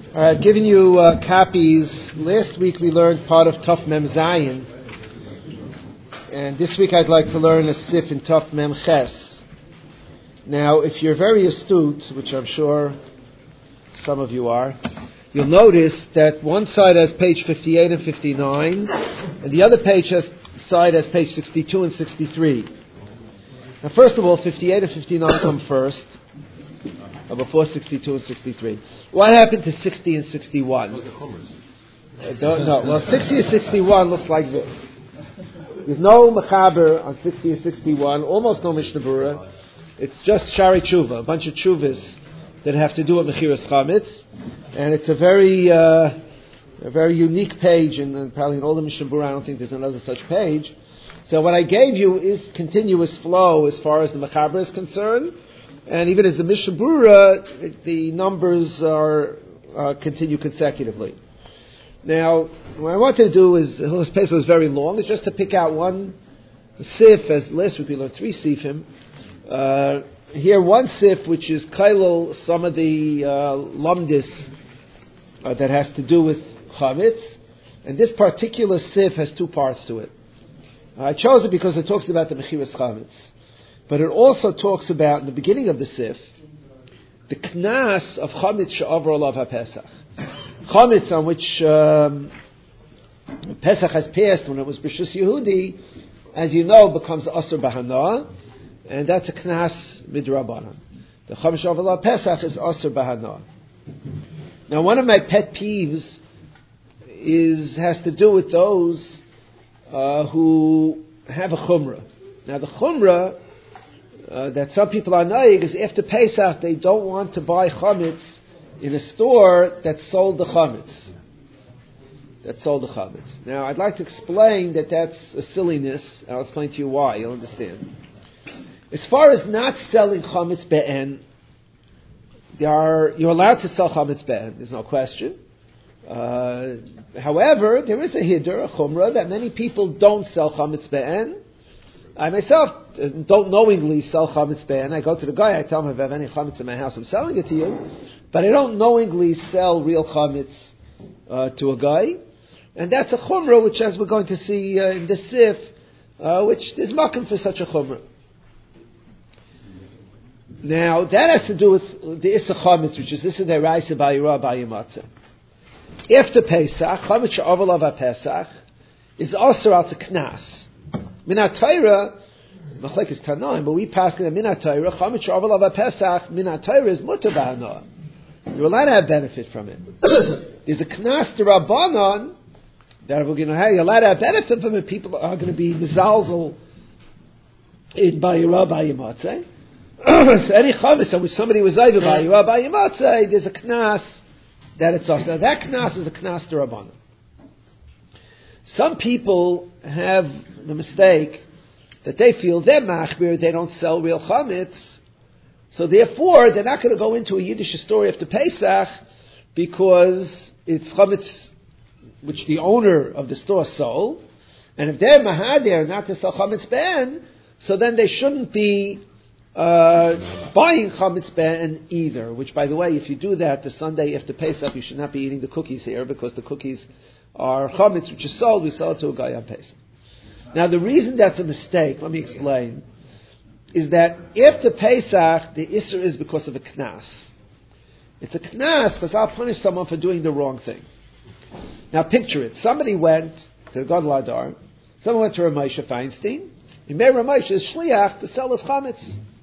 I've given you copies. Last week we learned part of Tuf Mem Zayin, and this week I'd like to learn a sif in Tuf Mem Ches. Now, if you're very astute, which I'm sure some of you are, you'll notice that one side has page 58 and 59, and the other side has page 62 and 63. Now, first of all, 58 and 59 come first, before 62 and 63. What happened to 60 and 61? No. Well, 60 and 61 looks like this. There's no Mechaber on 60 and 61, almost no Mishnah Berurah. It's just Shari Tshuva, a bunch of Tshuvas that have to do with Mechiras Chametz. And it's a very unique page, and probably in all the Mishnah Berurah I don't think there's another such page. So what I gave you is continuous flow as far as the Mechaber is concerned. And even as the Mishnah Berurah, the numbers are continue consecutively. Now, what I want to do is, this paper is very long, is just to pick out one sif, as last week we learned 3 sifim. Here one sif, which is kailul, some of the lumdis that has to do with chametz. And this particular sif has 2 parts to it. I chose it because it talks about the mechiras chametz. But it also talks about, in the beginning of the sif, the knas of chametz she'avar olav haPesach. Chametz on which Pesach has passed when it was B'Shus Yehudi, as you know, becomes Asur B'Hana, and that's a knas midrabanan. The chametz she'avar olav Pesach is Asur B'Hana. Now, one of my pet peeves has to do with those who have a chumrah. Now, the chumrah that some people are naig is after Pesach they don't want to buy chametz in a store that sold the chametz. Now, I'd like to explain that that's a silliness. I'll explain to you why. You'll understand. As far as not selling chametz be'en, you're allowed to sell chametz be'en. There's no question. However, there is a hiddur, a chumrah, that many people don't sell chametz be'en. I myself don't knowingly sell chametz be'en. I go to the guy, I tell him if I have any chametz in my house, I'm selling it to you. But I don't knowingly sell real chametz to a guy. And that's a chumrah, which as we're going to see in the sif, which there's makom for such a chumrah. Now, that has to do with the issa chametz, which is issa deraisa b'yirah b'yimatzah. After Pesach, chametz she'avar olav haPesach is also out to knas. Minat Torah, machlekes Tanaim, but we pass in Minat Torah, chametz she'avar olav haPesach, Minat Torah is mutar b'hana. You're allowed to have benefit from it. There's a knas d'Rabbanan that we're going to have. You're allowed to have benefit from it. People are going to be mizalzel in b'yirah b'yimatzeh. So any chametz on which somebody was over b'yirah b'yimatzeh, there's a knas that it's also. Now that knas is a knas d'Rabbanan. Some people have the mistake that they feel they're machmir, they don't sell real chametz, so therefore they're not going to go into a Yiddish store after Pesach because it's chametz which the owner of the store sold, and if they're mahadir not to sell chametz be'en, so then they shouldn't be buying chametz be'en either. Which, by the way, if you do that the Sunday after Pesach, you should not be eating the cookies here because the cookies are chametz which is sold. We sell it to a guy on Pesach. Now, the reason that's a mistake, let me explain, is that after Pesach the isser is because of a knas. It's a knas because I'll punish someone for doing the wrong thing. Now, picture it. Somebody went to the Gadol Hadar. Someone went to Ramosha Feinstein. He made Ramosha his shliach to sell his chametz.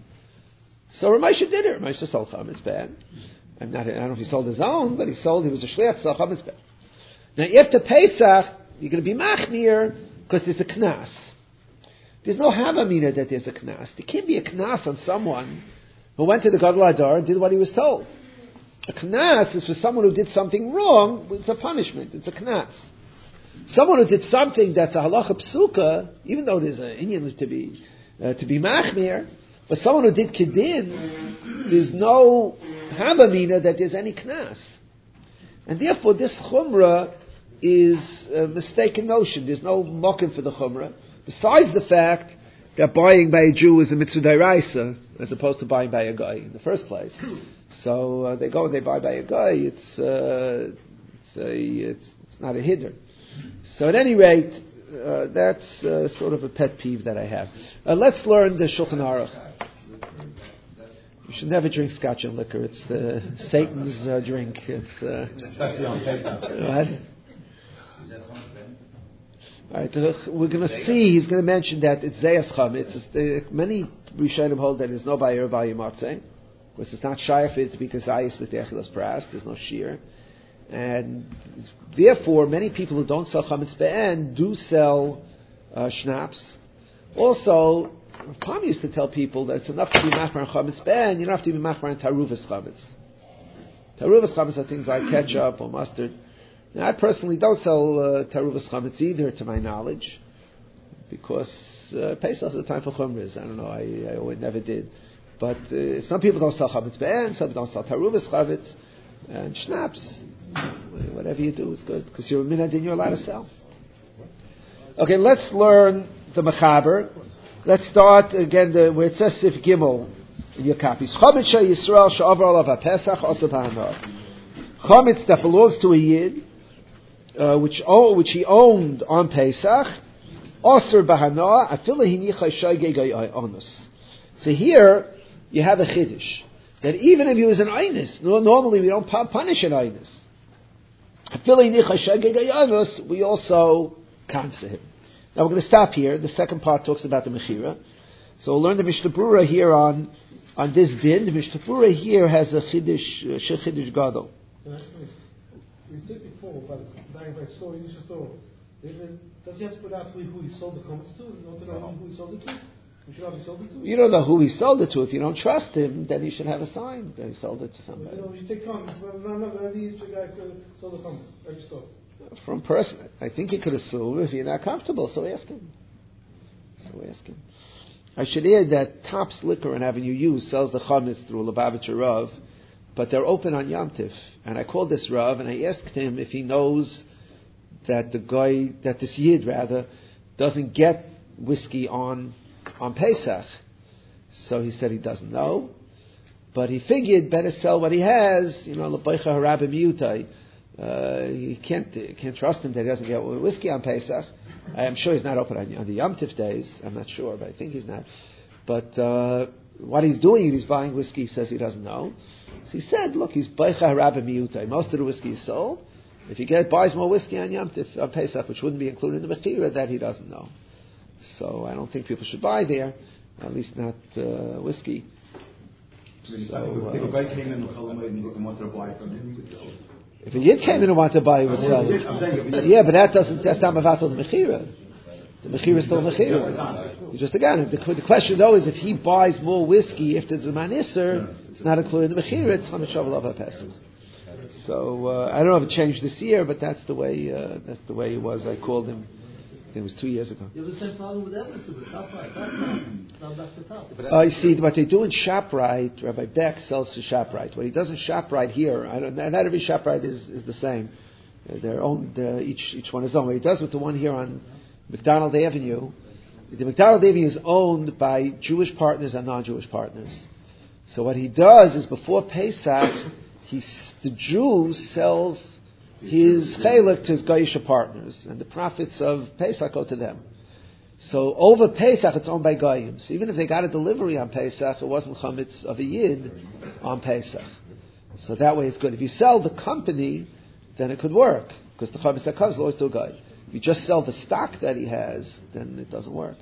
So Ramosha did it. Ramosha sold chametz be'en. I don't know if he sold his own, but he was a shliach to sell chametz be'en. Now, after Pesach, you're going to be machmir because there's a knas. There's no havamina that there's a knas. There can't be a knas on someone who went to the Gadol Hadar and did what he was told. A knas is for someone who did something wrong. It's a punishment. It's a knas. Someone who did something that's a halacha psuka, even though there's an inyan to be machmir, but someone who did kedin, there's no havamina that there's any knas. And therefore, this chumrah is a mistaken notion. There's no mokim for the chumrah. Besides the fact that buying by a Jew is a mitzvah d'oraisa, as opposed to buying by a guy in the first place. So they go and they buy by a guy. It's not a hiddur. So at any rate, that's sort of a pet peeve that I have. Let's learn the Shulchan Aruch. You should never drink scotch and liquor. It's Satan's drink. Especially on paper. Right? All right, we're going to see. He's going to mention that it's Zayas Chametz. Many Rishonim hold that there's no Bayir Bayimatzeh. Of course, it's not shy for it to be Kazayis with Echilas Pras. There's no shear, and therefore, many people who don't sell Chametz Be'en do sell schnapps. Also, Tom used to tell people that it's enough to be machmar in Chametz Be'en. You don't have to be machmar in Taruvas Chametz. Taruvas Chametz are things like ketchup or mustard. Now, I personally don't sell Taruvas Chametz either, to my knowledge, because Pesach is a time for Chumras. I don't know, I always never did. But some people don't sell Chametz Be'en, some don't sell Taruvas Chametz, and schnapps. Whatever you do is good, because you're a minhag and you're allowed to sell. Okay, let's learn the Mechaber. Let's start again where it says Sif Gimel in your copies. Chametz Yisrael she'avar olav haPesach osav ha'anah. Chametz that belongs to a Yid, which he owned on Pesach, Osir Bahana, Afila Hinicha Shaygei Onus. So here you have a chiddush that even if he was an Einus, normally we don't punish an Einus. Afila Hinicha Shaygei Onus, we also cancel him. Now we're going to stop here. The second part talks about the Mechira. So we'll learn the Mishnah Brura here on this din. The Mishnah Brura here has a chiddush gadol. We said before, but by initial store, does he have to put out who he sold the comments to? Not to know who he sold it to? We should have sold it to? You don't know who he sold it to. If you don't trust him, then he should have a sign that he sold it to somebody. You take comments. No, these guys sold the comments. From person, I think he could assume if you're not comfortable, so ask him. I should add that Tops Liquor on Avenue U sells the chametz through Lubavitcher Rav, but they're open on Yom Tif. And I called this Rav and I asked him if he knows that this Yid doesn't get whiskey on Pesach. So he said he doesn't know, but he figured better sell what he has. L'beicha harabim yutai. You can't trust him that he doesn't get whiskey on Pesach. I am sure he's not open on the Yom Tif days. I'm not sure, but I think he's not. But what he's doing, he's buying whiskey. He says he doesn't know. So he said, "Look, he's beicha harabim miyutai. Most of the whiskey is sold. If he buys more whiskey on Yom Tif, on Pesach, which wouldn't be included in the Mechira, that he doesn't know. So I don't think people should buy there, at least not whiskey." If a Yid came in and wanted to buy, he would sell it. Yeah, but that's not Mavatal the Mechira. The Mechira is still Mechira. Just again, the question though is if he buys more whiskey after the Man Isser, it's not included in the Mechira, it's Chametz Shavuot of Pesach. So I don't know if it changed this year, but that's the way it was. I called him. It was 2 years ago. You have the same problem with Emerson, with top right. I see what they do in ShopRite. Rabbi Beck sells to ShopRite. What he does in ShopRite here, not every ShopRite is the same. They're owned, each one is own. What he does with the one here on McDonald Avenue, the McDonald Avenue is owned by Jewish partners and non-Jewish partners. So what he does is before Pesach, the Jew sells his chelik to his Gaisha partners, and the profits of Pesach go to them. So over Pesach, it's owned by Goyim. So even if they got a delivery on Pesach, it wasn't chametz of a Yid on Pesach. So that way it's good. If you sell the company, then it could work, because the chametz that comes always to a Goy. If you just sell the stock that he has, then it doesn't work.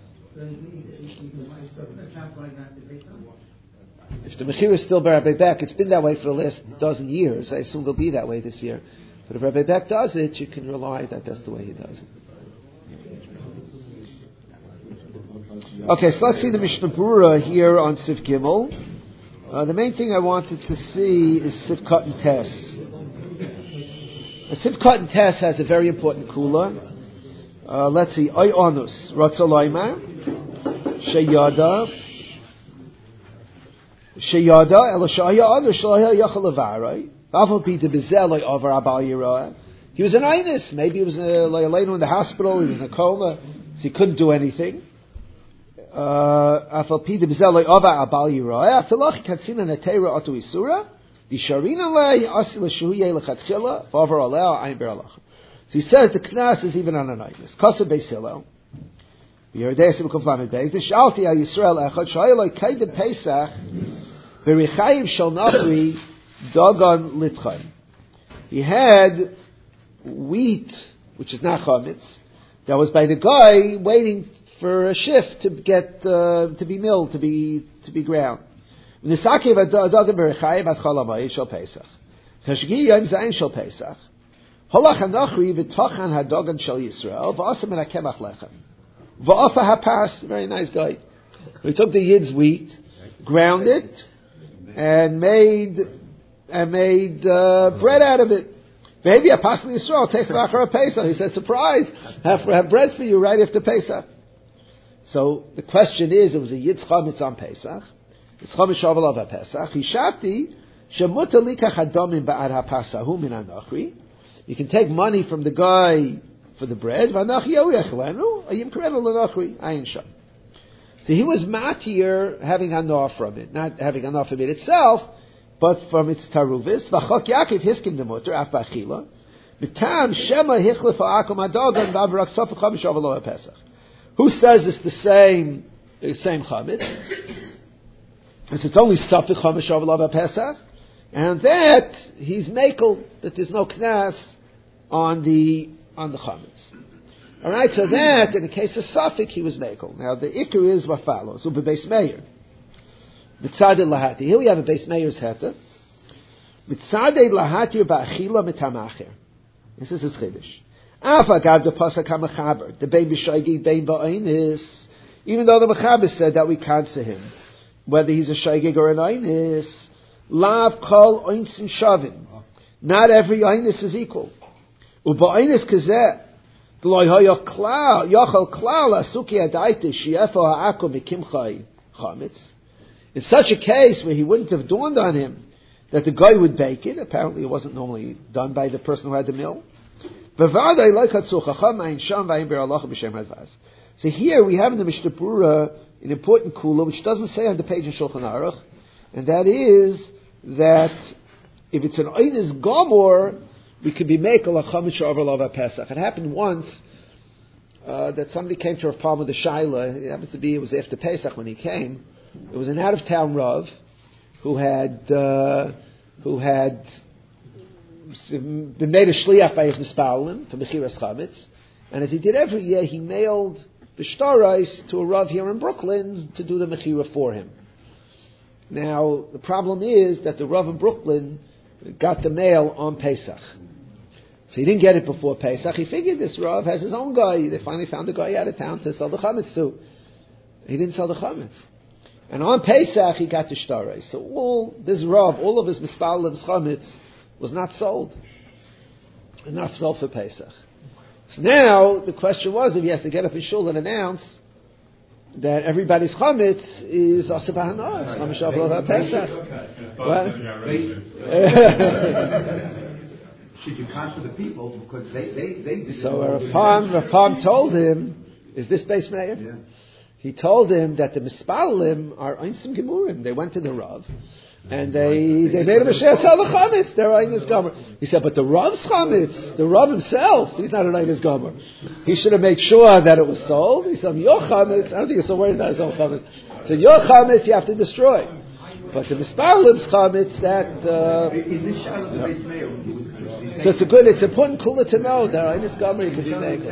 If the Mechir is still by Rabbi Beck, it's been that way for the last dozen years. I assume it'll be that way this year. But if Rabbi Beck does it, you can rely that that's the way he does it. Okay, so let's see the Mishnah Brura here on Sif Gimel. The main thing I wanted to see is Sif Cut and Tess. Sif Cut and Tess has a very important kula. Let's see. Oy onus. Ratzalaima. Sheyada. Sheyada. Elo shaya anu shaya yachal avarai. Avol pita bezel oy over abal yirah. He was an Einus. Maybe he was later in the hospital. He was in a coma. So he couldn't do anything. Afalpi de Bizeloi Ova Abal Yiroy, Afaloch Katsina Netera Otu Isura, Disharina Lei, Asil Shuye Lechatchila, Favar Alea, Ayin Beralach. So he says the Knas is even on a night. Kasa Beis Hillel. Yeredesim Kuflamed Beis. The Shalti Al Yisrael Echad Shayeloi Kaidem Pesach, Berichayim Shal Nachri, Dagon Litchaim. He had wheat, which is not chametz, that was by the guy waiting for a shift to get to be milled, to be ground. Nisakev Dagon Berichayim at Chalamay Shal Pesach. Tashgi Yom Zayin Shal Pesach. Holach Hanachri v'Tochan Hadogan Shal Yisrael v'Asam and Hakemach Lechem v'Afa Hapas. Very nice guy. He took the Yid's wheat, ground it, and made bread out of it. Maybe a Pascha Yisrael takes it after Pesach. He said, "Surprise! Have bread for you right after Pesach." So the question is, it was a Yid's chametz on Pesach. It's chametz shavel of Pesach. Hishati shemuta likach hadomim ba'ad hapasahu min anachri. You can take money from the guy for the bread. V'anach yoyach lenu ayim krevel l'nachri ayin sham. So he was matir having hanah from it, not having hanah from it itself, but from its taruvis. V'chok Yaakov hiskim demuter af ba'achila. B'tam shema hichlef ha'akom adogan v'avrak sofach chametz shavel of Pesach. Who says it's the same chametz? It's only sofach chametz shavel of Pesach. And that he's makel, that there's no knas on the chametz. All right, so that in the case of Safik he was makel. Now the ikar is what follows. So beis meir, mitzadei lahati. Here we have a beis meir's heta. Mitzadei lahati ba'achila mitamacher. This is his chiddush. Afa gav de pasuk hamachaber the bein b'shaygig bein ba'aynis. Even though the mechaber said that we can't see him, whether he's a shaygig or an aynis. Lav kol oinsin shavim. Not every oinis is equal. Uba oinis kazeh. D'loi hoyach klal, yochel klal asuki adaiti shiefo ha'ako mikimchai chametz. In such a case where he wouldn't have dawned on him that the guy would bake it, apparently it wasn't normally done by the person who had the mill. So here we have in the Mishnah Berurah an important kula which doesn't say on the page in Shulchan Aruch, and that is that if it's an Einis Gomor, we could be makel a chametz over lava Pesach. It happened once that somebody came to Rav Palm with the Shaila. It happens to be it was after Pesach when he came. It was an out of town Rav who had been made a shliach by his mispalim for mechiras chametz, and as he did every year, he mailed the shtarais to a Rav here in Brooklyn to do the mechira for him. Now, the problem is that the Rav in Brooklyn got the mail on Pesach. So he didn't get it before Pesach. He figured this Rav has his own guy. They finally found a guy out of town to sell the chametz to. He didn't sell the chametz. And on Pesach, he got the shtarais. So all of his mispalim's chametz was not sold. And not sold for Pesach. So now, the question was, if he has to get up in shul and announce that everybody's chametz is Aseh B'Hanah, it's chametz shavuot Pesach. What? Should you counsel the people because they So Rav Palm told him, is this beis meir? Yeah. He told him that the mispalim are einsim gemurim. They went to the Rav and they made him a share sell the chametz. They're einis gomer. He said, but the Rav's chametz, the Rav himself, he's not an einis gomer. He should have made sure that it was sold. He said, your chametz, I don't think he's so worried about his own chametz. So your chametz you have to destroy. But the mispalim's chametz that. So it's important kula to know that einis gomer you can be made.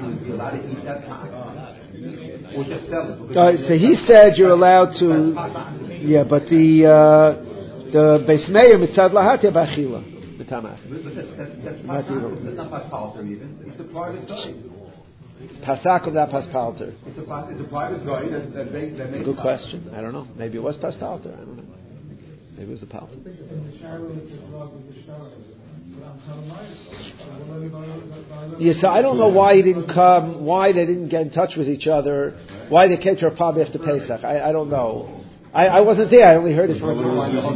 So he said you're allowed to, yeah, but the beis meir mitzad lahatia b'achila b'tamach. That's not paspalter even. It's a private guy. It's pasak of that paspalter. It's a private guy that makes. Good question. I don't know. Maybe it was paspalter. I don't know. Maybe it was a palter. Yeah, so I don't know why he didn't come, why they didn't get in touch with each other, why they came to Rav Palm after Pesach. I don't know. I wasn't there. I only heard it from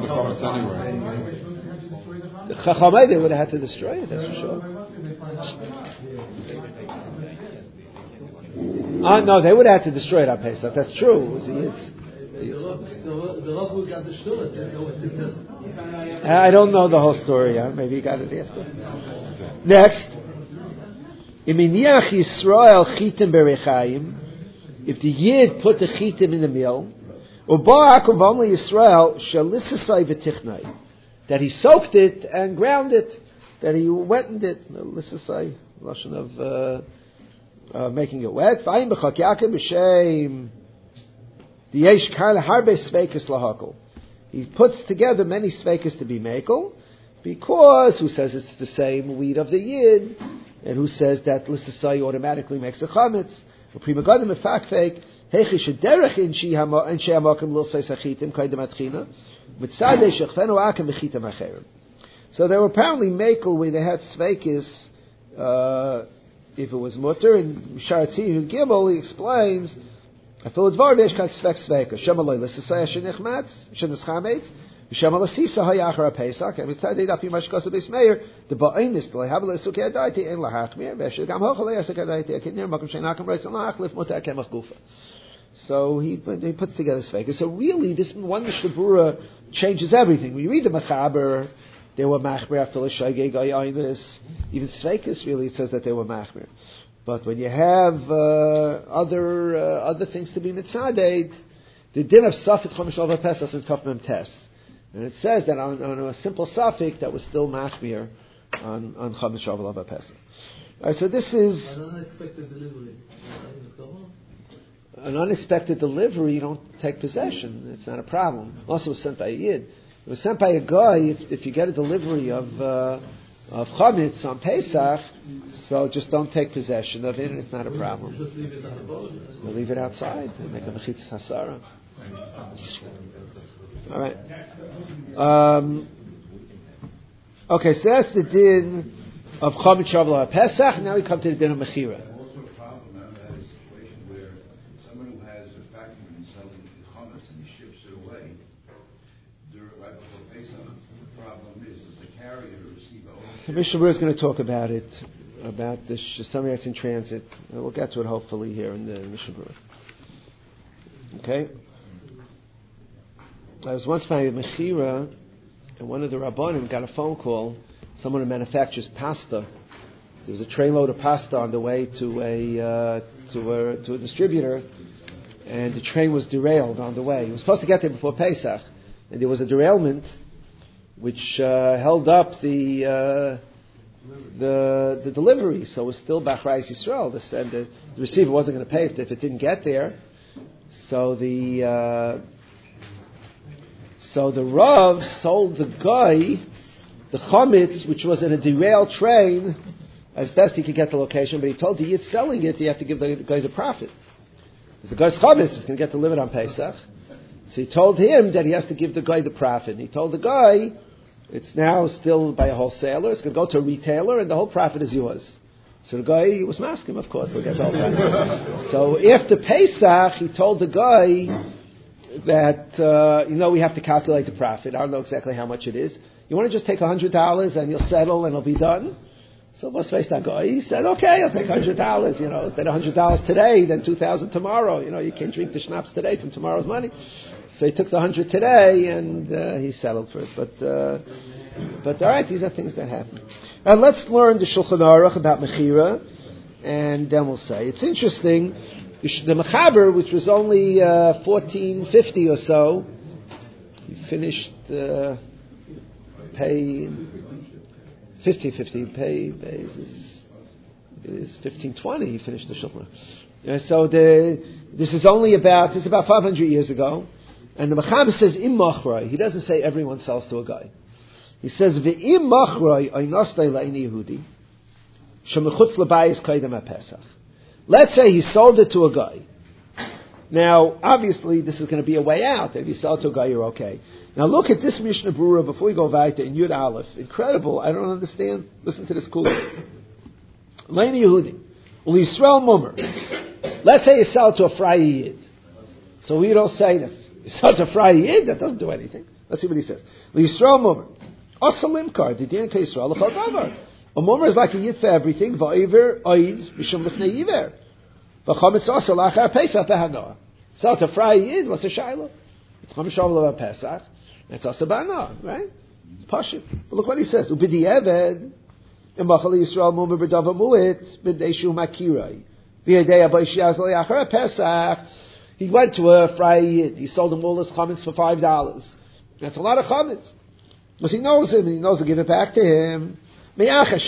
the Chachamay. They would have had to destroy it. That's for sure. No, they would have to destroy it on Pesach. That's true. It was the Yid's. The Rav who got the shul, didn't know what to do. I don't know the whole story. Maybe he got it after. Next. Iminiach Yisrael chitim berechaim. If the Yid put the chitim in the mill, Yisrael shalisasai v'tichnai, that he soaked it and ground it, that he wetted it. Lisasai, lashon of making it wet. V'ayim b'chak yakim b'shem. The yesh kal harbe sveikas lahakol. He puts together many sveikas to be makel, because who says it's the same wheat of the Yid, and who says that Lisasai automatically makes a chametz. Prima gadim efakfek hechi shederech in shei hamakim l'sei sachitim kaidem atchina mitzadei shechfenu akim bechitim acherim. So they were apparently makel where they had sveikis if it was mutter. And Sharatzin Gimel, he explains afil dvar v'yesh kan svek sveika shemaloi l'sasei shenichmatz shenischametz v'shemal asisa hayachar pesach and mitzadei dafi mashkasu beis meir the ba'inist lehav le'sukei adaiti ein lahachmir v'eshel gam hochel le'asuk adaiti akinir makom shenakim reitzon la'achlif muta kemach gufa. So he puts together sveika. So really, this one Mishnah Berurah changes everything. When you read the Mechaber, they were machmir afil shaygei gayainus. Even sveikas, really, it says that they were machmir. But when you have other things to be mitzaded, the din of Safik Chomesh Ova Pesach is in Tov Mem Tes. And it says that on a simple Safik that was still machmir on Chomesh Ova Pesach. All right, so this is An unexpected delivery. an unexpected delivery. You don't take possession. It's not a problem. Also, it was sent by a Yid. It was sent by a guy. If you get a delivery of chametz on Pesach, so just don't take possession of it, and it's not a problem. Just leave it on the boat. You leave it outside and make a mechitzas hasara. All right. Okay, so that's the din of chametz shavla Pesach. Now we come to the din of mechira. Also, a problem now that is a situation where someone who has a factory and selling chametz and he ships it away right before Pesach. The problem is the carrier to receive the ownership. The Mishnah Berurah is going to talk about it, about the something that's in transit. We'll get to it hopefully here in the Mishnah Berurah. Okay. I was once by a mechira, and one of the rabbanim got a phone call. Someone who manufactures pasta. There was a trainload of pasta on the way to a distributor, and the train was derailed on the way. He was supposed to get there before Pesach, and there was a derailment which held up the delivery. So it was still Bachrais Yisrael. They said the receiver wasn't going to pay if it didn't get there. So the Rav sold the guy the chametz, which was in a derailed train, as best he could get the location. But he told the Yid selling it, you have to give the guy the profit. Because the guy's chametz is going to get delivered on Pesach. So he told him that he has to give the guy the profit. And he told the guy, it's now still by a wholesaler, it's going to go to a retailer, and the whole profit is yours. So the guy was masking, of course, he'll get the whole profit. So after Pesach, he told the guy that, we have to calculate the profit. I don't know exactly how much it is. You want to just take $100 and you'll settle and it'll be done? So let's face that guy. He said, okay, I'll take $100. Then $100 today, then $2,000 tomorrow. You can't drink the schnapps today from tomorrow's money. So he took the $100 today and he settled for it. But all right, these are things that happen. Now let's learn the Shulchan Aruch about Mechira, and then we'll say. It's interesting, the Mechaber, which was only 1450 or so, he finished pay 1550 pay is 1520. He finished the Shulchan Aruch. So this is about 500 years ago, and the Mechaber says im machroi. He doesn't say everyone sells to a guy. He says ve'im machroi oinostay la'ini Yehudi shemechutz l'bayis kaidem haPesach. Let's say he sold it to a guy. Now, obviously, this is going to be a way out. If you sell it to a guy, you're okay. Now, look at this Mishnah Berurah before we go weiter in Yud Aleph. Incredible. I don't understand. Listen to this cool. La'ini Yehudi u'Yisrael Mummer. Let's say you sell it to a Frei Yid. So we don't say that. You sell it to a Frei Yid, that doesn't do anything. Let's see what he says. L'Yisrael Mummer. Osalimkar, the din ke Yisrael l'chol davar. A mummer is like a yid for everything. Va'iver oid mishum lifnei yiver. V'chometz also lachar Pesach behanoah. So it's a fry yid. What's a shiloh? It's chometz over Pesach. It's also behanoah, right? It's pashut. But look what he says. Ubidiyeved imachal Yisrael mumer b'dava mu'it b'deishu makirai v'yedei abayishiyaz le'achar Pesach. He went to a fry yid. He sold him all his chametz for $5. That's a lot of chametz. Because he knows him, and he knows to give it back to him. He made a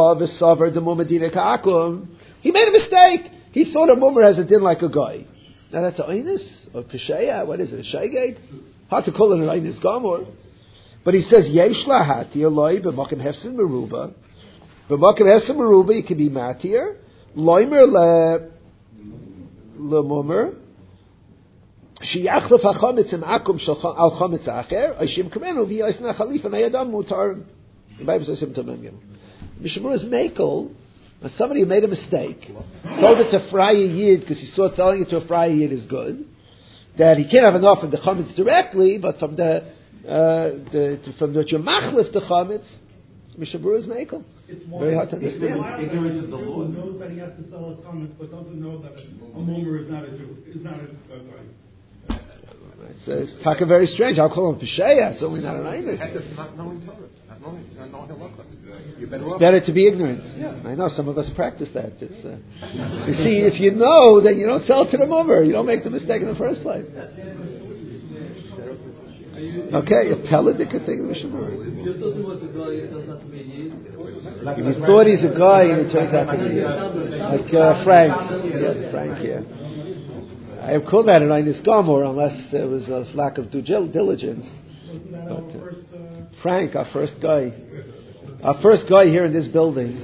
mistake. He thought a mummer has a din like a guy. Now that's a oinus or pesheya. What is it? A shaygate? Hard to call it an oinus gamor. But he says yesh lahati aloi b'makim hefsin meruba. B'makim hefsin meruba you can be matir. Loimer le mummer. Sheyachlef hachametz im akum al chametz acher. Oishim kamenu v'yosna chalifa nayadam mutar. The Bible says him to Mengen. Mishabur is makel. When somebody made a mistake, sold it to Fraya Yid because he saw selling it to a Fraya Yid is good. That he can't have enough of the chametz directly, but from the machlif the chametz, Mishabur is makel. Very hard to understand. Ignorance of the law. He knows that he has to sell his chametz, but doesn't know that a mummer is not a Jew, is not a guy. It's taka very strange. I'll call him Pesheya. It's only not an Einus. Not knowing Torah. Not knowing halakha. It's better to be ignorant. Yeah, I know some of us practice that. It's, you see, if you know, then you don't sell it to the mummer. You don't make the mistake in the first place. Okay, a peladik thing in the Mishabur. If you thought he's a guy and it turns out to be like Frank. Yeah, Frank here. I have called that an Einus Gomor unless there was a lack of due diligence. But, Frank, our first guy here in this building,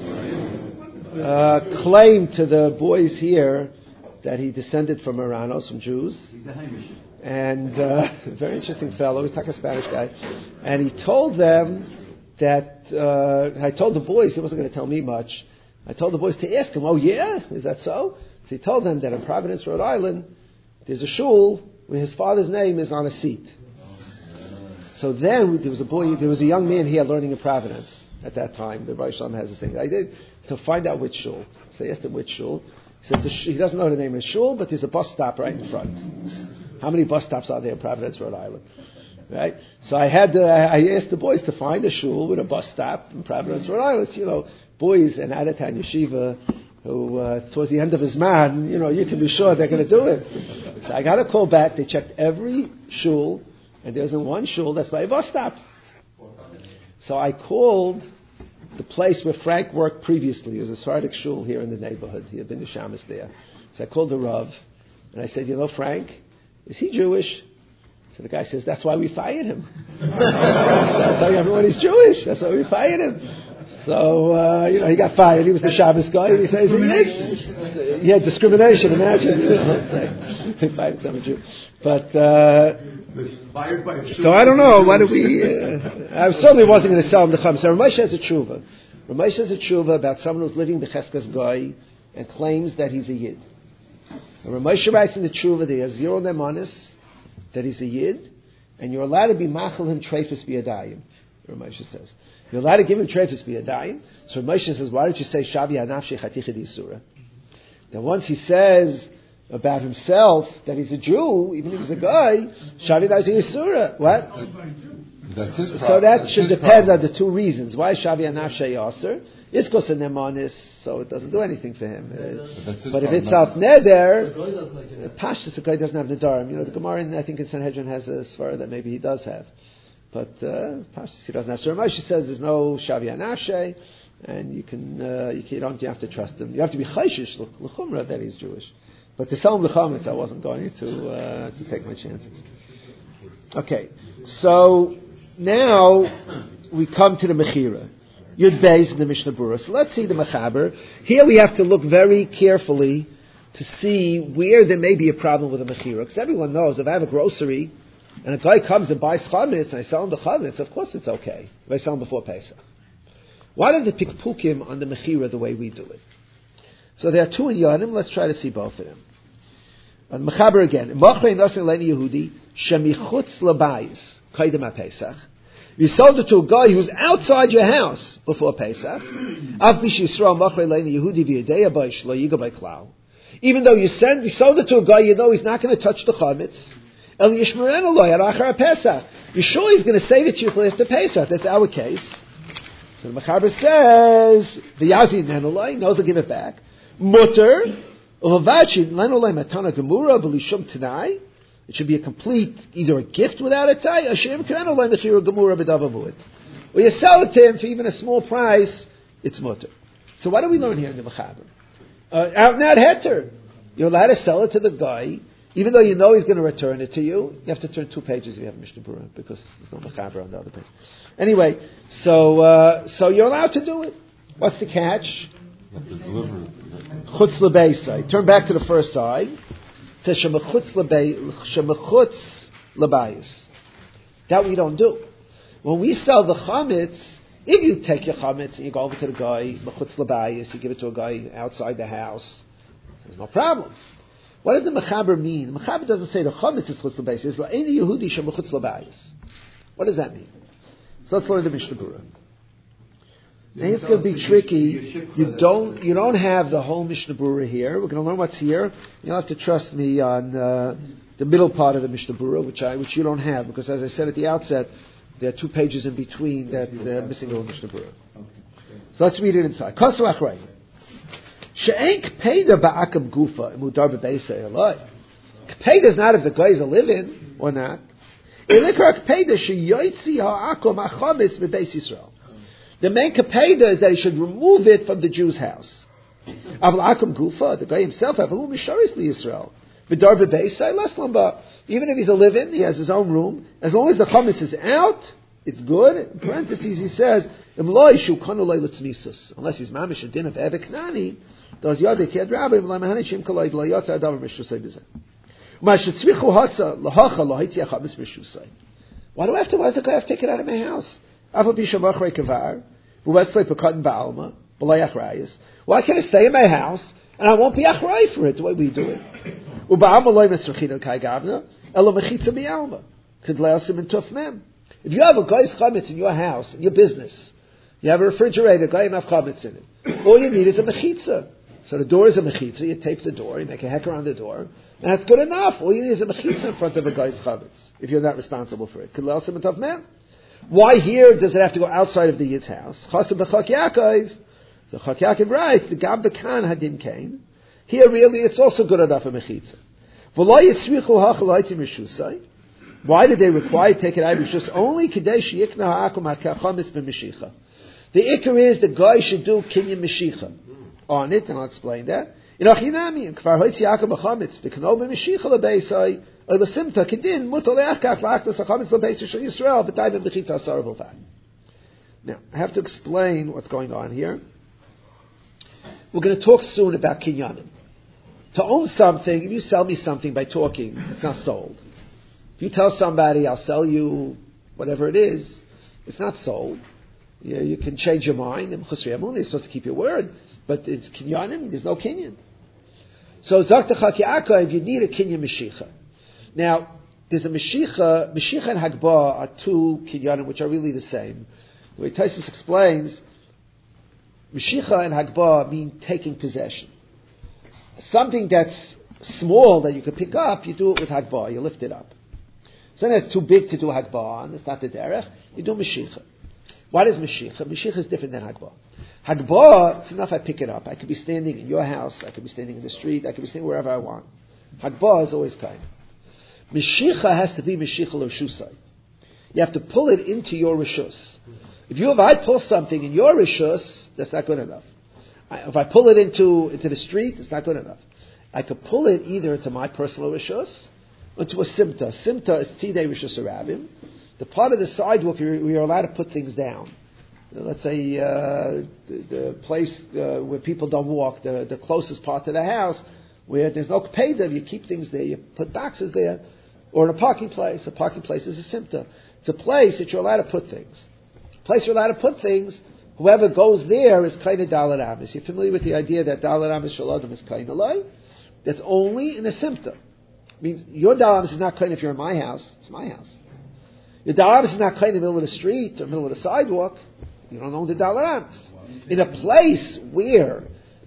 claimed to the boys here that he descended from Iranos, from Jews. And very interesting fellow, he's like a Spanish guy. And he told them that, I told the boys, he wasn't going to tell me much, I told the boys to ask him, oh yeah, is that so? So he told them that in Providence, Rhode Island, there's a shul where his father's name is on a seat. So then there was a young man here learning in Providence at that time. The Rosh Hashanah has this thing. I did to find out which shul. So I asked him which shul. He said he doesn't know the name of the shul, but there's a bus stop right in front. How many bus stops are there in Providence, Rhode Island? Right. So I asked the boys to find a shul with a bus stop in Providence, Rhode Island. It's, boys in Adatan Yeshiva who towards the end of his man, you can be sure they're going to do it. So I got a call back. They checked every shul, and there isn't one shul that's by a bus stop. So I called the place where Frank worked previously. It was a Sephardic shul here in the neighborhood. He had been to Shamus there. So I called the Rav, and I said, Frank, is he Jewish? So the guy says, that's why we fired him. I tell you, everyone is Jewish. That's why we fired him. So, he got fired. He was the Shabbos guy. And he says, he had discrimination, imagine. They fired some Jew. But, so I don't know. Why do we, I certainly wasn't going to sell him the chametz. So Ramesh has a tshuva. Ramesh has a tshuva about someone who's living b'cheskas goy and claims that he's a yid. And Ramesh writes in the tshuva that he has zero nemanis, that he's a yid, and you're allowed to be machal him treifus biyadayim. Ramesh says. You're allowed to give him treifus biyadayim. So Ramesh says, why don't you say shavi hanafshi chatichid yisura? Then once he says about himself that he's a Jew, even if he's a guy, shavi hanafshi yisura. What? That's his so that should depend on the two reasons. Why shavi hanafshi yasur? It's because of nemanis, so it doesn't do anything for him. But if it's out neder, Pashtus, the guy doesn't have nedarim. The Gemara, I think in Sanhedrin has a svara that maybe he does have. But Pashtus, he doesn't have. So Ramesh says there's no shavi hanafshi, and you don't have to trust him. You have to be chayshish l'chumra that he's Jewish. But to sell him l'chametz, I wasn't going to take my chances. Okay, so now we come to the mechira. Yud Beis in the Mishnah Berurah. So let's see the Mechaber. Here we have to look very carefully to see where there may be a problem with a Mechira. Because everyone knows if I have a grocery and a guy comes and buys chametz and I sell him the chametz, of course it's okay if I sell him before Pesach. Why don't they pick pukim on the Mechira the way we do it? So there are two in Yohanim. Let's try to see both of them. On Mechaber again. Mochrei nosin leini Yehudi shemichutz labayis kaidem haPesach. You sold it to a guy who's outside your house before Pesach. Even though you sold it to a guy, you know he's not going to touch the chametz. El yishmeren aloi arachar Pesach. You're sure he's going to save it to you for after Pesach. That's our case. So the Mechaber says, v'yazin nenolai, knows to give it back. Mutter, u'havachin lenolai matana gemura b'lishum tanai. It should be a complete, either a gift without a tie, or shem krenolai mechira gemura b'davavuit. Or you sell it to him for even a small price, it's mutter. So what do we learn here in the Mechaber? Out and out heter. You're allowed to sell it to the guy, even though you know he's going to return it to you. You have to turn 2 pages if you have Mishnah Berurah, because there's no Mechaber on the other page. Anyway, so you're allowed to do it. What's the catch? Chutz lebeisai. Turn back to the first side. It says shemachutz lebayis. That we don't do. When we sell the chametz, if you take your chametz and you go over to the guy, mechutz lebayis, you give it to a guy outside the house, there's no problem. What does the Mechaber mean? The Mechaber doesn't say the chametz is chutz lebayis. It's la'eni Yehudi shemachutz lebayis. What does that mean? So let's learn the Mishnah Berurah. Now it's going to be tricky. You don't have the whole Mishnah Berurah here. We're going to learn what's here. You'll have to trust me on the middle part of the Mishnah Berurah, which you don't have, because as I said at the outset, there are 2 pages in between that missing the Mishnah Berurah. So let's read it inside. Kosu achrei. She'en k'peda ba'akam gufa imudar b'beisei eloi. K'peda is not if the guy is a live-in or not. Ilikar k'peda she'yoitzi ha'akom ha'chametz b'beis Yisrael. The main kapeda is that he should remove it from the Jew's house. Aval akum gufa, the guy himself, avalu misharis li Yisrael. V'dar b'beisai las lamba. Even if he's a live-in, he has his own room. As long as the chametz is out, it's good. In parentheses, he says, unless he's mamish a din of evek nani, does yadek yad rabbi v'laimahani shem kaloid lo yotza adav mishusay b'zeh. Why do I have to? Why does the guy have to take it out of my house? Why can't I stay in my house and I won't be achray for it the way we do it? If you have a guy's chametz in your house, in your business, you have a refrigerator, guy have chametz in it. All you need is a mechitza. So the door is a mechitza, you tape the door, you make a heck around the door, and that's good enough. All you need is a mechitza in front of a guy's chametz, if you're not responsible for it. Why here does it have to go outside of the Yid's house? Chasam b'chak Yaakov. So Chak Yaakov writes, the Gam Bekan hadin kain. Here really it's also good enough for mechitza. Why did they require to take it out of Rishus only? The ikar is the guy should do kinyan meshicha on it, and I'll explain that. Now, I have to explain what's going on here. We're going to talk soon about kinyanim. To own something, if you sell me something by talking, it's not sold. If you tell somebody, I'll sell you whatever it is, it's not sold. You can change your mind. You're supposed to keep your word. But it's kinyanim, there's no kinyan. So, Zakta Chak Yaakov, you need a kinyan meshicha. Now, there's a meshicha and hagbah are 2 kinyanim which are really the same. The way Taisus explains, meshicha and hagbah mean taking possession. Something that's small that you can pick up, you do it with hagbah, you lift it up. Something that's too big to do hagbah on, it's not the derech, you do meshicha. What is meshicha? Meshicha is different than hagbah. Hagbah, it's enough I pick it up. I could be standing in your house, I could be standing in the street, I could be standing wherever I want. Hagbah is always kind. Meshicha has to be meshicha l'shusai. You have to pull it into your rishus. If I pull something in your rishus, that's not good enough. If I pull it into the street, it's not good enough. I could pull it either into my personal rishus or to a simta. Simta is tidei rishus harabim. The part of the sidewalk we are allowed to put things down. Let's say the place where people don't walk, the closest part to the house, where there's no kpeda, you keep things there, you put boxes there, or in a parking place. A parking place is a simta. It's a place that you're allowed to put things. A place you're allowed to put things, whoever goes there is kind of dalet amis. You're familiar with the idea that dalet amis shalodam is kind of like? That's only in a simta. It means your dalet amis is not kind if you're in my house. It's my house. Your dalet amis is not kind in the middle of the street or middle of the sidewalk. You don't own the dalet amis. In a place where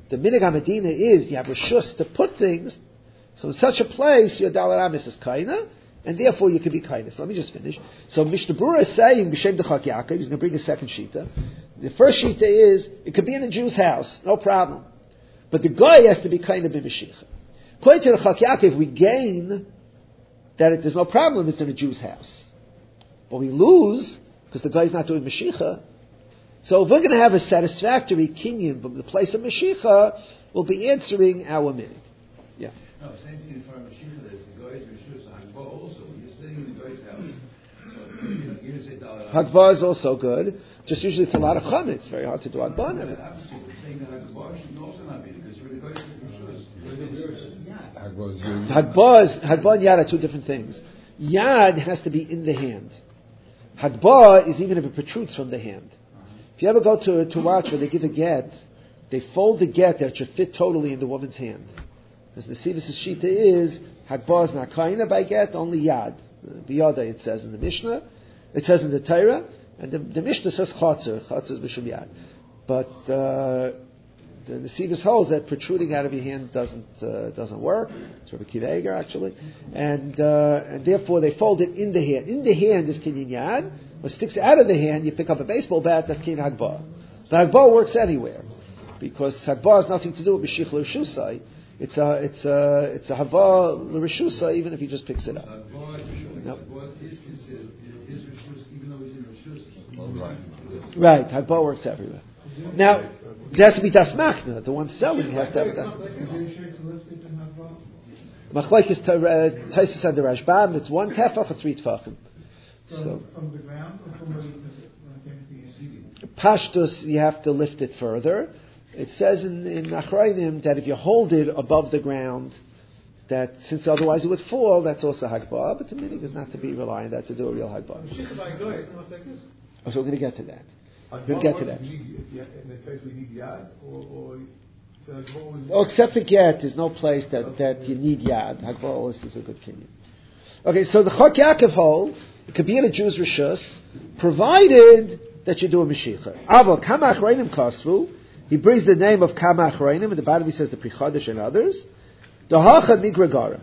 The minig HaMedina is you have reshus to put things. So in such a place, your dalar amis is kaina, and therefore you can be kaina. So let me just finish. So Mishnah Berurah is saying b'shem dechak Yaakov. He's going to bring a second shita. The first shita is it could be in a Jew's house, no problem, but the guy has to be kaina b'mishicha. According to the Chak Yaakov, we gain that there's no problem if it's in a Jew's house, but we lose because the guy's not doing Mashiach. So if we're going to have a satisfactory kinyan from the place of Mashiach, we'll be answering our minig. Yeah. No, same thing for Mashiach. There's the guy's Rishus Hagba also. You're sitting in the guy's house. So you're going to say Dalar. Hagba is also good. Just usually it's a lot of chametz. It's very hard to do Hagba on it. Absolutely. Saying that Hagba should also not be because you're the guy's Rishus. Hagba and Yad are two different things. Yad has to be in the hand. Hagba is even if it protrudes from the hand. If you ever go to watch where they give a get, they fold the get that it should fit totally in the woman's hand. As Nesivus' shita is, Hagba is not kaina by get, only Yad. Biyada it says in the Mishnah, it says in the Torah, and the Mishnah says Chatzer. Chatzer is Mishum Yad. But the Nesivus holds that protruding out of your hand doesn't work. It's Rabbi Akiva Eiger actually, and therefore they fold it in the hand. In the hand is kinyan yad. What sticks out of the hand, you pick up a baseball bat. That's kinyan hagba. The hagba works anywhere because hagba has nothing to do with mishich l'rishusai. It's a hava l'rishusai even if he just picks it up. Hagba is considered his Rishus even though he's in Rishus. Right, hagba works everywhere. Now. There has to be das machna. The one selling has to have das. Machlokes Taisus and the Rashbam. It's one tefach or three tefachim. So from the ground or from the pashtus, you have to lift it further. It says in Achrayim that if you hold it above the ground, that since otherwise it would fall, that's also hagbah. But the meaning is not to be reliant on that to do a real hagbah. So we're going to get to that. We'll get to that. In the case we need yad, or except for get, there's no place that you need yad. Hagbah is a good kinyan. Okay, so the Chak Yaakov holds it could be in a Jew's rishus, provided that you do a Mashiach. Aval Kamach Reinim Kasvu. He brings the name of Kamach Reinim, and the bottom he says the Pri Chadash and others. The Hacha Migragara.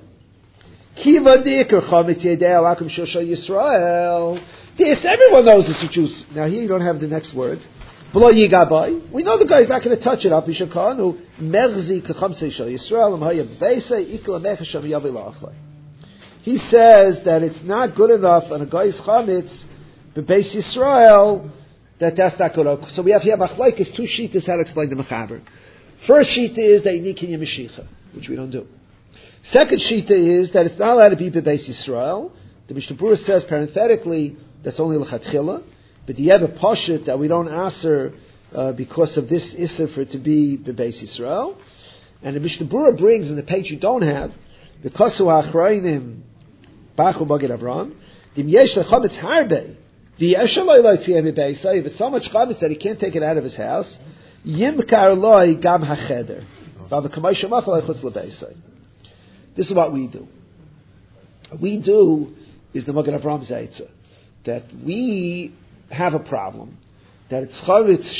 Kiva Dikar Chametz Yedei Alakim Shosha Yisrael. This, everyone knows this is juice. Now here you don't have the next words. Below Yigabai. We know the guy's not going to touch it up. Yishakanu Merzi Kachamse Shal Yisrael Amhaya Beisa Ikla Mechasham Yavi Lachlai. He says that it's not good enough on a guy's chametz, the Beis Yisrael, that's not good enough. So we have here machlokes, two shittas how to explain the mechaber. First shita is that you need kinyan Mashiach, which we don't do. Second shita is that it's not allowed to be Beis Yisrael. The Mishnah Berurah says parenthetically that's only l'chatchila, but the other pashut that we don't answer because of this isser for it to be Beis Yisrael. And the Mishnah Berurah brings in the page you don't have the Kosu Achrayim Bachu Bagid Avram. Dim yesh lechametz harbe. The Eshaloi lo tziyeh bebeisa. If it's so much chametz that he can't take it out of his house, yimkar loi gam hacheder. V'avakamay shemach lo chutz lebeisa. This is what we do. What we do is the Magid Avram Zaitza. That we have a problem. That it's chametz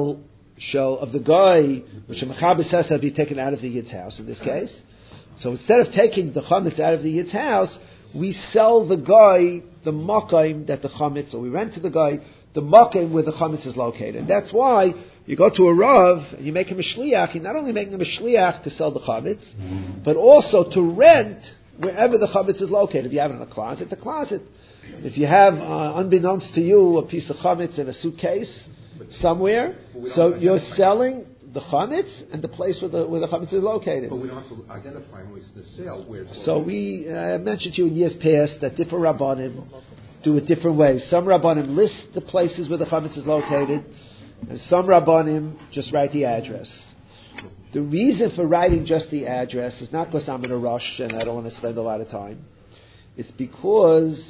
shel of the guy, which a mechaber says to be taken out of the Yid's house in this case. So instead of taking the chametz out of the Yid's house, we sell the guy the makaim that the chametz, or we rent to the guy the makaim where the chametz is located. And that's why you go to a rav and you make him a shliach. You're not only making him a shliach to sell the chametz, but also to rent wherever the chametz is located. If you have it in a closet, the closet. If you have, unbeknownst to you, a piece of chametz in a suitcase somewhere, so you're selling the chametz and the place where the chametz is located. But we don't have to identify when it's the sale where it's so we mentioned to you in years past that different rabbanim do it different ways. Some rabbanim list the places where the chametz is located, and some rabbanim just write the address. The reason for writing just the address is not because I'm in a rush and I don't want to spend a lot of time. It's because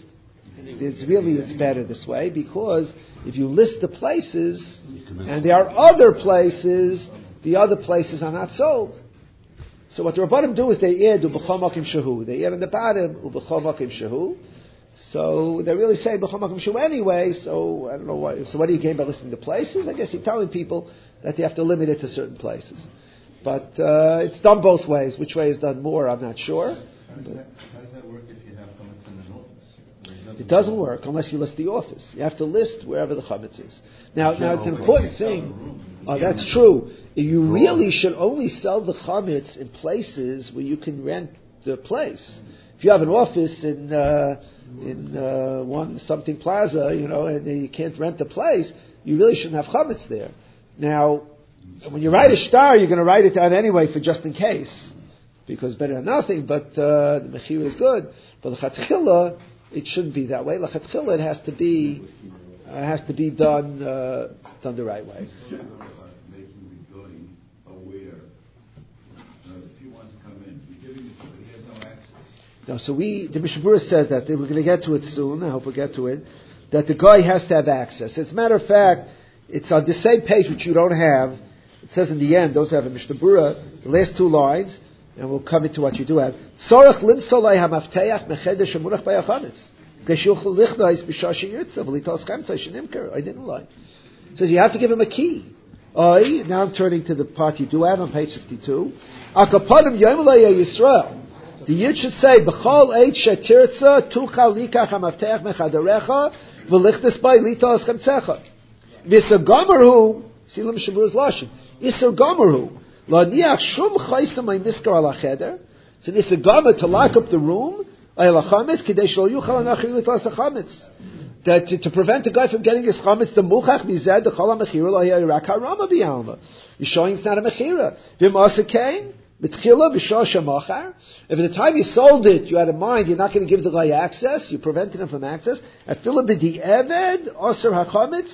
it's better this way, because if you list the places and there are other places, the other places are not sold. So what the Rabbanim do is they add Ubechol Makim Shehu. They add on the bottom Ubechol Makim Shehu. So they really say Ubechol Makim Shehu anyway, so I don't know why. So what do you gain by listing the places? I guess you're telling people that you have to limit it to certain places. But it's done both ways. Which way is done more, I'm not sure. How does that work if you have chametz in an office? It doesn't work unless you list the office. You have to list wherever the chametz is. Now it's an important thing. That's true. You really should only sell the chametz in places where you can rent the place. If you have an office in one something plaza, and you can't rent the place, you really shouldn't have chametz there. Now, when you write a star, you're going to write it down anyway for just in case, because better than nothing. But the mechira is good. But l'chatchila, it shouldn't be that way. L'chatchila, it has to be done the right way. Making the going aware. If he wants to come in, you're giving it to him, he has no access. No, so the Mishnah Berurah says that we're going to get to it soon. I hope we'll get to it. That the guy has to have access. As a matter of fact, it's on the same page which you don't have. It says in the end, those have a Mishnah Berurah, the last two lines, and we'll come into what you do have. Tzorach limsolei hamafteyach mechedesh shemurach bayachametz. Geshuchel lichnais b'shah sheyirtza v'litos chamtzai shenimker. I didn't lie. It says you have to give him a key. Now I'm turning to the part you do have on page 62. Akapanim yomelei Yisrael. The Yid should say, B'chol eit shetirtza tuchal likach hamafteyach mechaderecha v'lichtes bay litos chamtzecha. V'isar gomerhu, see the Mishnah Berurah's lashon. Isar gomerhu, lo niach shum chaysam ay miskar al hacheder. So it's a gomer to lock up the room, ay lachametz, kidei shlo yuchal anachir litos hachametz. That to prevent the guy from getting his chametz, the muchach mized, the chol ha-mechira, lo hiyak harama b'yalma. You're showing it's not a mechira. V'im kain, mitchila b'shah shemachar. If at the time you sold it, you had in mind, you're not going to give the guy access, you prevented him from access. Afila b'di eved, osir hachametz,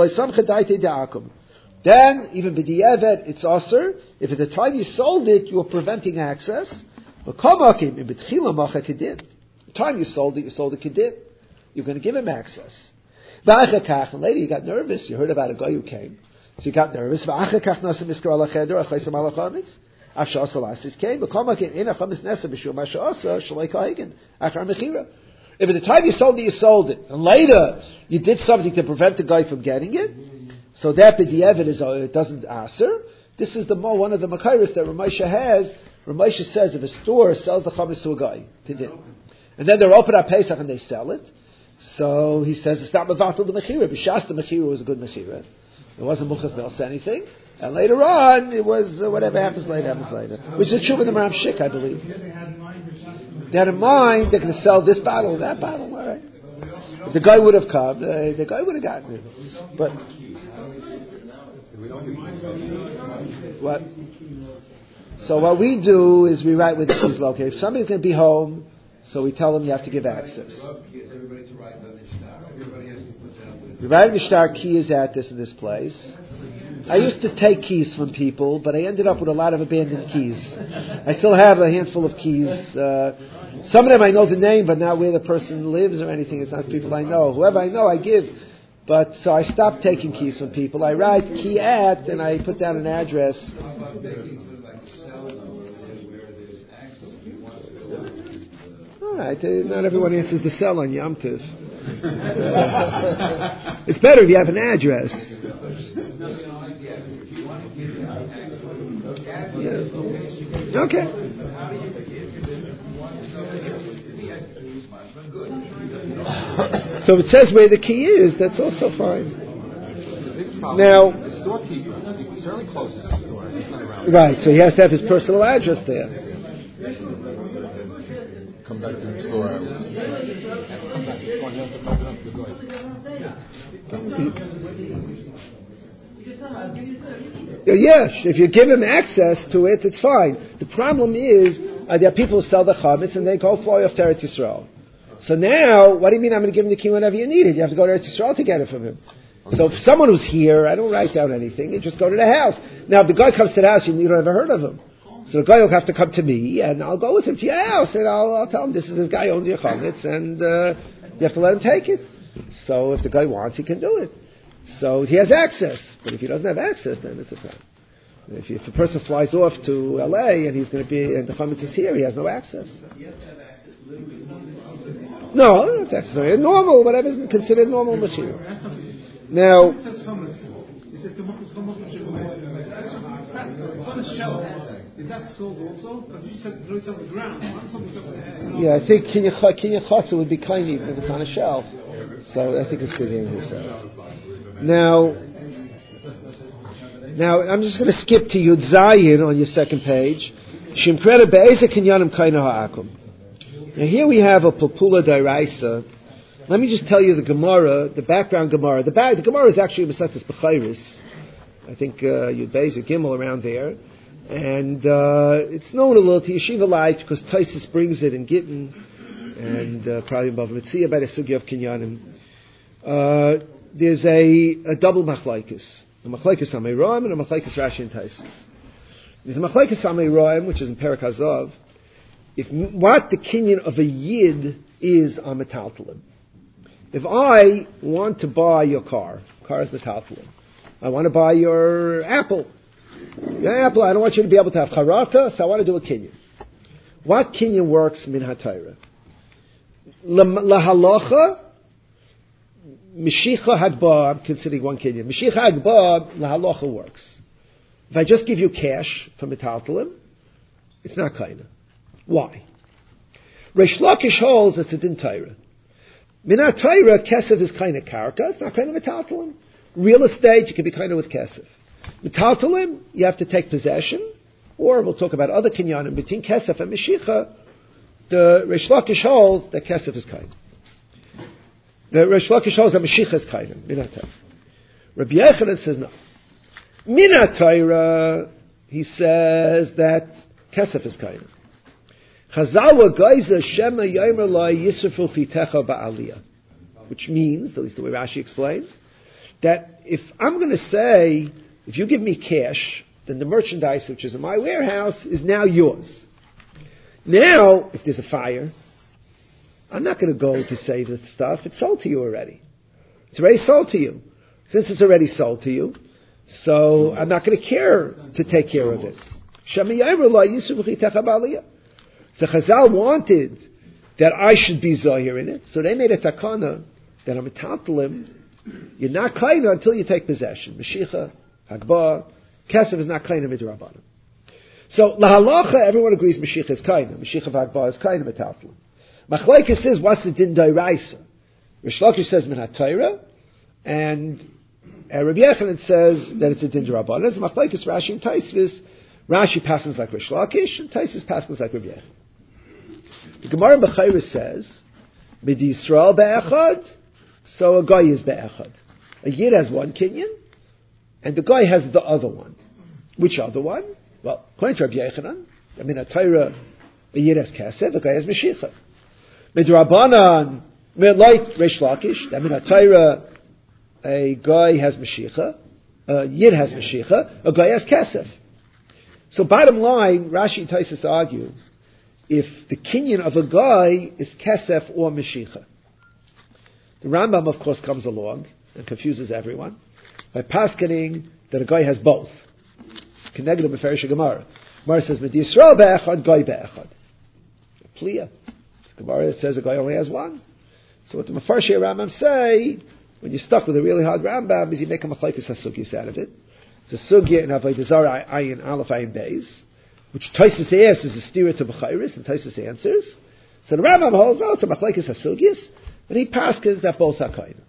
then, even b'di'evet, it's aser. If at the time you sold it, you were preventing access. The time you sold it kedid. You're going to give him access. And later you got nervous. You heard about a guy who came. So you got nervous. If at the time you sold it, and later you did something to prevent the guy from getting it, so that b'di'evet it doesn't aser. This is one of the makairos that Ramesha has. Ramesha says if a store sells the chametz to a guy, and then they're open at Pesach and they sell it, so he says it's not mevatel the mechira. B'shas the mechira was a good mechira. It wasn't muchach v'else anything. And later on, it was whatever happens later. Which is true in the Maram Shik, I believe. They had in mind they're going to sell this bottle or that bottle. All right. If the guy would have come, the guy would have gotten it. But what? So what we do is we write with the keys located. If somebody's going to be home, so we tell them you have to give access. We write in the star key is at this and this place. I used to take keys from people, but I ended up with a lot of abandoned keys. I still have a handful of keys. Some of them I know the name, but not where the person lives or anything. It's not people I know. Whoever I know, I give. But so I stopped taking keys from people. I write key at, and I put down an address. All right, not everyone answers the cell on Yom Tov. It's better if you have an address. Yeah. Okay. So if it says where the key is, that's also fine. Now, the store key certainly closes the store. It's not around. Right, so he has to have his personal address there. Come back to the store hours. Yes, if you give him access to it, it's fine. The problem is, there are people who sell the chametz and they go fly off to Eretz Yisrael. So now, what do you mean I'm going to give him the key whenever you need it? You have to go to Eretz Yisrael to get it from him. So if someone who's here, I don't write down anything, you just go to the house. Now if the guy comes to the house, you don't ever heard of him. So the guy will have to come to me, and I'll go with him to your house, and I'll tell him this guy owns your chametz, and you have to let him take it. So if the guy wants, he can do it. So he has access. But if he doesn't have access, then it's a problem. If a person flies off to LA and he's going to be, and the chametz is here, he has no access. No, not necessarily. Normal, whatever is considered normal machine. Now, It's on a shelf. Is that sold also? Because you said throw it on the ground. Something's up there. Yeah, I think kinyachotza would be kind even if it's on a shelf. So I think it's good in his house. Now I'm just going to skip to Yud Zayin on your second page. Shimkreda be'ezek kinyanim kaina ha'akum. Now here we have a Pulpula Dairaisa. Let me just tell you the Gemara, the background Gemara. The Gemara is actually Masechtas Bechayris. I think Yud Beis or Gimel around there. And it's known a little to Yeshiva Light because Taisus brings it in Gittin and probably above Mitzvah by the Sugi of Kinyanim. There's a double machlaikas. A machlaikas Amei and a machlaikas Rashi and Taisus. There's a machlaikas Amei which is in Perek Hazav. What the kinyan of a yid is on metaltalim. If I want to buy your car is metaltalim. I want to buy your apple. Your apple, I don't want you to be able to have charata, so I want to do a kinyan. What kinyan works min hatayra? Lahalacha, mishicha hagba, I'm considering one kinyan. Mishicha hagba, lahalacha works. If I just give you cash for metaltalim, it's not kaina. Why? Reish Lakish holds it's a din Torah. Minat Torah, kesef is kind of karka. It's not kind of metaltalim. Real estate, you can be kind of with kesef. Metaltalim, you have to take possession, or we'll talk about other kinyanim between kesef and meshicha. The Reish Lakish holds that kesef is kind. The Reish Lakish holds that meshicha is kind. Minat Torah. Rabbi Yechanan says no. Minat Torah, he says that kesef is kind. Which means, at least the way Rashi explains, that if I'm going to say, if you give me cash, then the merchandise which is in my warehouse is now yours. Now, if there's a fire, I'm not going to go to save the stuff. It's sold to you already. It's already sold to you. Since it's already sold to you, so I'm not going to care to take care of it. So Chazal wanted that I should be Zahir in it, so they made a takana that I'm a metaltalim. You're not kaina until you take possession. Meshicha, Hagba, Kesef is not kaina midrabanan. So lahalacha, everyone agrees Meshicha is kaina. Meshicha Hagba is kaina metaltalim. Machlekes says, what's the din dairaisa? Rish Lakish says min hatayra, and Rabbi Yechanan says that it's a din derabanan. It's Machlekes Rashi and Taisvis. Rashi passes like Rish Lakish, and Taisvis passes like Rabbi Yechanan. The Gemara in Bechayra says, Midi Yisrael be'echad, so a guy is be'echad. A yid has one kinyan, and the guy has the other one. Which other one? Well, according to Rabbi Yechanan, I mean, a Torah, a yid has kesef, a guy has meshicha. Midrabanan, like Reish Lakish, I mean, a Torah, a guy has meshicha, a yid has meshicha, a guy has kesef. So bottom line, Rashi and Taisus argue, if the kinyan of a guy is kesef or meshicha. The Rambam, of course, comes along and confuses everyone by paskening that a guy has both. Keneged b'ferish Gemara. Gemara says, "Mid Yisrael be'echad, guy be'echad." Pliya. Gemara says a guy only has one. So what the Mefarshei Rambam say, when you're stuck with a really hard Rambam, is you make a machlekes hasugis out of it. It's a sugya in Avodah Zarah ayin aleph ayin beis, which Taisus asks is a steer to Bechayris, and Taisus answers. So the Rambam holds, it's a machlekes hasugis, and he passes that both are kaina.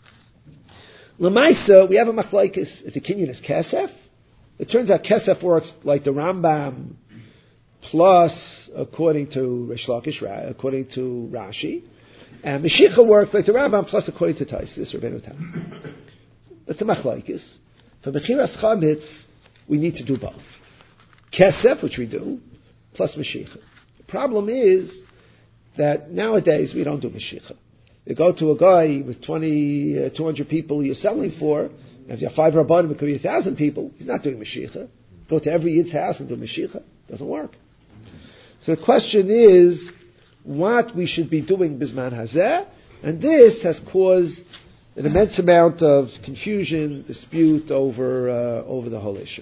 L'maisa, we have a machlekes, if the kinyan is kesef, it turns out kesef works like the Rambam, plus, according to Reish Lakish, according to Rashi, and Meshicha works like the Rambam, plus according to Taisus, Rabbeinu Tam. It's a machlekes. For Mechiras Chametz, we need to do both. Kesef, which we do, plus Meshicha. The problem is that nowadays we don't do Meshicha. You go to a guy with 200 people you're selling for, and if you have 5 Rabbanim, it could be 1,000 people, he's not doing Meshicha. Go to every Yid's house and do Meshicha. Doesn't work. So the question is, what we should be doing Bizman Hazeh, and this has caused an immense amount of confusion, dispute over the whole issue.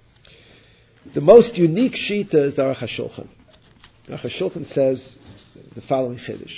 The most unique shita is the Aruch HaShulchan. The Aruch HaShulchan says the following chiddush.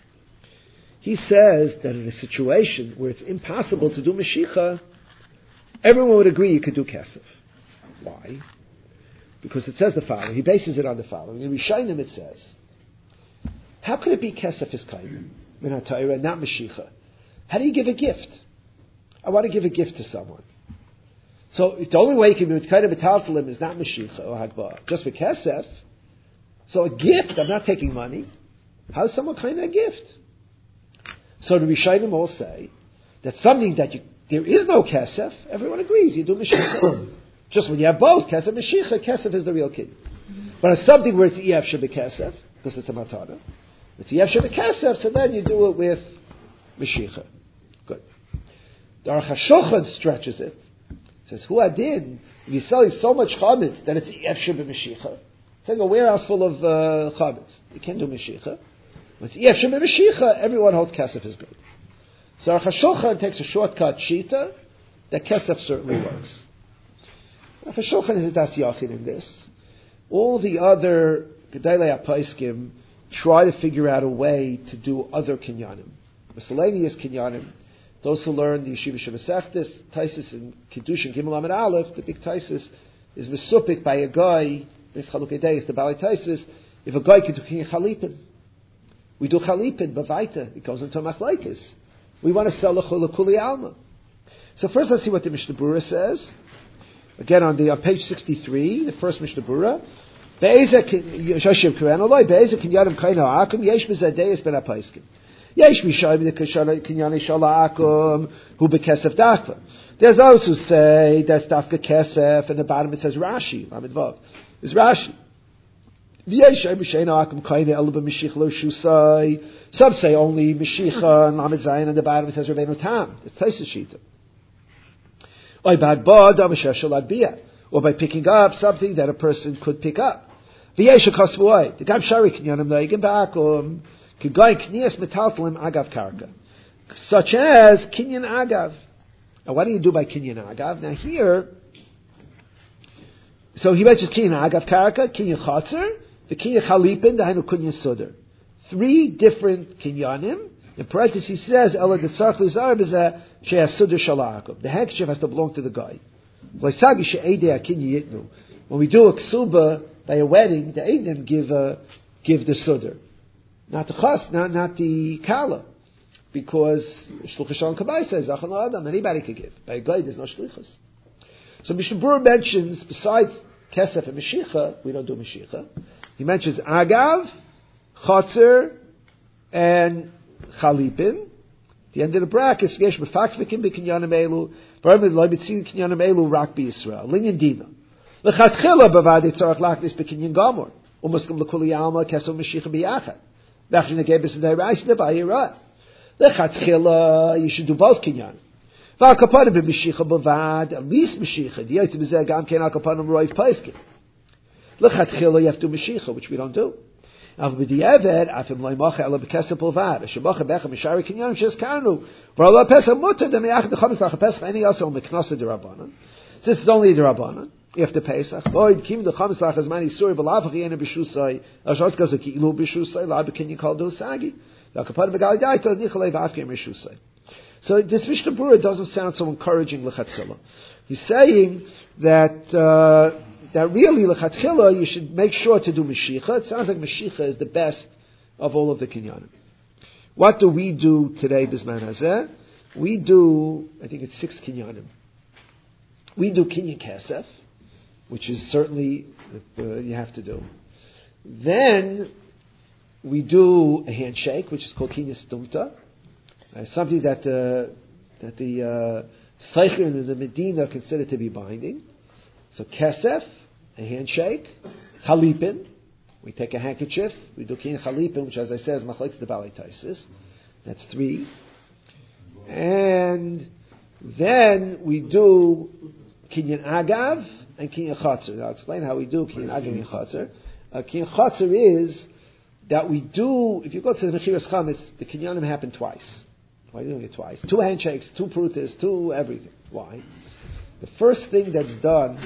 He says that in a situation where it's impossible to do Meshicha, everyone would agree you could do kesef. Why? Because it says the following. He bases it on the following. In Rishayim it says, how could it be kesef is kaim min ha'Torah, not Mashicha? How do you give a gift? I want to give a gift to someone. So the only way you can be kind of metaltalim is not Mashicha or Hagbah, just for kesef. So a gift, I'm not taking money. How is someone kind of a gift? So the Rishayim all say that something that there is no kesef, everyone agrees, you do Mashicha. Just when you have both kesef and Mashicha, kesef is the real key. But it's something where it's EF Sheba kesef, because it's a matana. It's EF Sheba kesef, so then you do it with Mashicha. Good. The Aruch HaShulchan stretches it. Says, who adin, if you're selling so much chametz, then it's EF Sheba Mashicha. It's like a warehouse full of chametz. You can't do Mashicha. When it's EF Sheba Mashicha, everyone holds kesef is good. So Aruch HaShulchan takes a shortcut shita that kesef certainly works. Aruch HaShulchan is a das yachin in this. All the other Gedolei HaPoskim try to figure out a way to do other kinyanim. Miscellaneous kinyanim. Those who learn the Yeshiva Shemesechtes, Taisus and Kiddushin Gimel Amid Aleph, the big Taisus is mesupik by a guy. This Chalukei Deis, the Balei Taisus. If a guy can do kinyan chalipin, we do chalipin bavaita. It goes into a machlokes. We want to sell l'kuli alma. So first, let's see what the Mishnah Berurah says. Again, on page 63, the first Mishnah Berurah. Be'ezeh kinyanim kaino akum yesh b'zadeis ben apaiskim. Yesh mishayim the kinyani shala akum hu bekesef dafka. There's those who say that's dafka kesef, and the bottom it says Rashi. Lamed Vav is Rashi. Some say only Mashicha and Lamed Zayin, and the bottom it says Ravenu Tam. It's Taisus Shita. Or by picking up something that a person could pick up. The Gam Shari Kinyanim Noigim Ba'akum Kigoy Knias Metaltalim Agav Karka. Such as Kinyan Agav. Now what do you do by Kinyan Agav? Now here, so he mentions Kinyan Agav Karka, Kinyan Chatzar, the Kinyan Chalipin, the Hainu Kinyan Sudar. 3 different Kinyanim. In parentheses he says, Ela the Tzarch Lizar is a Shea Sudar Shalakov. The handkerchief has to belong to the guy. When we do a ksuba by a wedding, the Eidim give the Sudar. Not the Chas, not the Kala. Because Shluch Shalom Kabbai says, Zachan Adam, anybody can give. By a guy, there's no Shlichus. So Mishnah Berurah mentions, besides Kesef and Mashicha, we don't do Mashicha. He mentions Agav, Chatzar, and Chalipin. At the end of the brackets, Yesh Mefakvikim B'Kinyanim Elu, Barim L'Loi B'Tzin Kinyanim Elu, Rak B'Yisrael. Linyan Dina. L'Chatchila B'Vadei Tzarech Laknis B'Kinyan Gomor. Umuskim L'Kuli Alma, Kesef Mashicha B'Yachat. V'Achin Negebis and Deirais Nebayirah. L'Chatchila, you should do both Kinyanim. V'Akapanim B'Mashicha B'Vad, at least Mashicha. The Yotzim B'Zeh Gam Ken Akapanim Roiv Paiskim. L'Chatchila, you have to do Mashicha, which we don't do. Av b'di'eved, afim loy mocha ela b'kesef polvad. Shemocha becha mishari kinyanim shes karnu. V'ala pesach mutter de'me'ach de'chamis lach pesach any also meknasa d'Rabbanan. Since it's only d'Rabbanan, after Pesach, boyd kim de'chamis lach as mani suri b'lavach yena b'shusay. Ashos gaza ki ilu b'shusay la b'kinyan kol do'sagi. V'akapan b'gali daito nichalei v'afkem b'shusay. So this Mishnah Berurah doesn't sound so encouraging l'chatchila. He's saying that really, l'chatchila, you should make sure to do Mashicha. It sounds like Mashicha is the best of all of the kinyanim. What do we do today, Bisman Hazeh? We do, I think it's 6 kinyanim. We do kinyan kesef, which is certainly, you have to do. Then, we do a handshake, which is called kinyan stumta. Something that the Seicher and the Medina consider to be binding. So kesef, a handshake, chalipin, we take a handkerchief, we do kinyan chalipin, which as I said is machlokes the Balei Taisus. That's 3. And then we do kinyan agav and kinyan chatzar. I'll explain how we do kinyan agav and chatzar. Kinyan chatzar is that we do, if you go to the Mechiras Chametz, the kinyanim happen twice. Why are you doing it twice? 2 handshakes, 2 prutas, 2 everything. Why? The first thing that's done,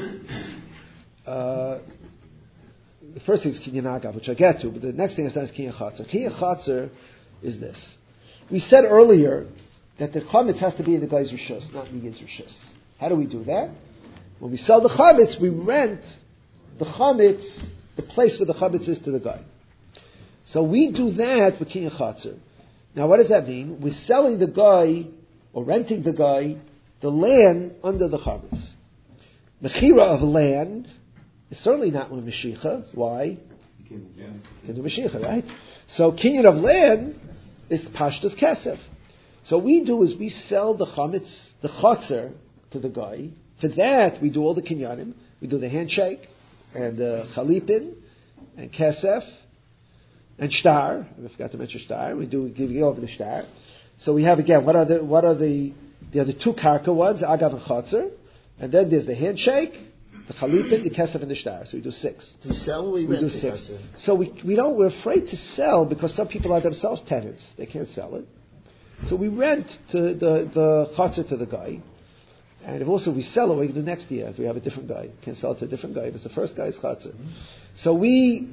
the first thing is kinyan agav, which I get to, but the next thing that's done is kinyan chatzar. Kinyan chatzar is this. We said earlier that the chametz has to be in the guy's rishus, not in the yid's rishus. How do we do that? When we sell the chametz, we rent the chametz, the place where the chametz is, to the guy. So we do that with kinyan chatzar. Now, what does that mean? We're selling the guy, or renting the guy, the land under the chametz. Mechira of land is certainly not with Mashiach. Why? Can do Mashiach, right? So kinyan of land is pashtus kesef. So what we do is we sell the chametz, the chatzar, to the guy. For that, we do all the kinyanim. We do the handshake, and the chalipin, and kesef, and shtar. I forgot to mention shtar. We give you over the shtar. So we have, again, what are the two karka ones, agav and chatzar. And then there's the handshake, the chalipin, the kesef, and the shtar. So we do 6. We sell, we do 6. So we're afraid to sell because some people are themselves tenants. They can't sell it. So we rent to the chatzar to the guy. And if also we sell it, we can do next year. If we have a different guy, can't sell it to a different guy. If it's the first guy's chatzar. So we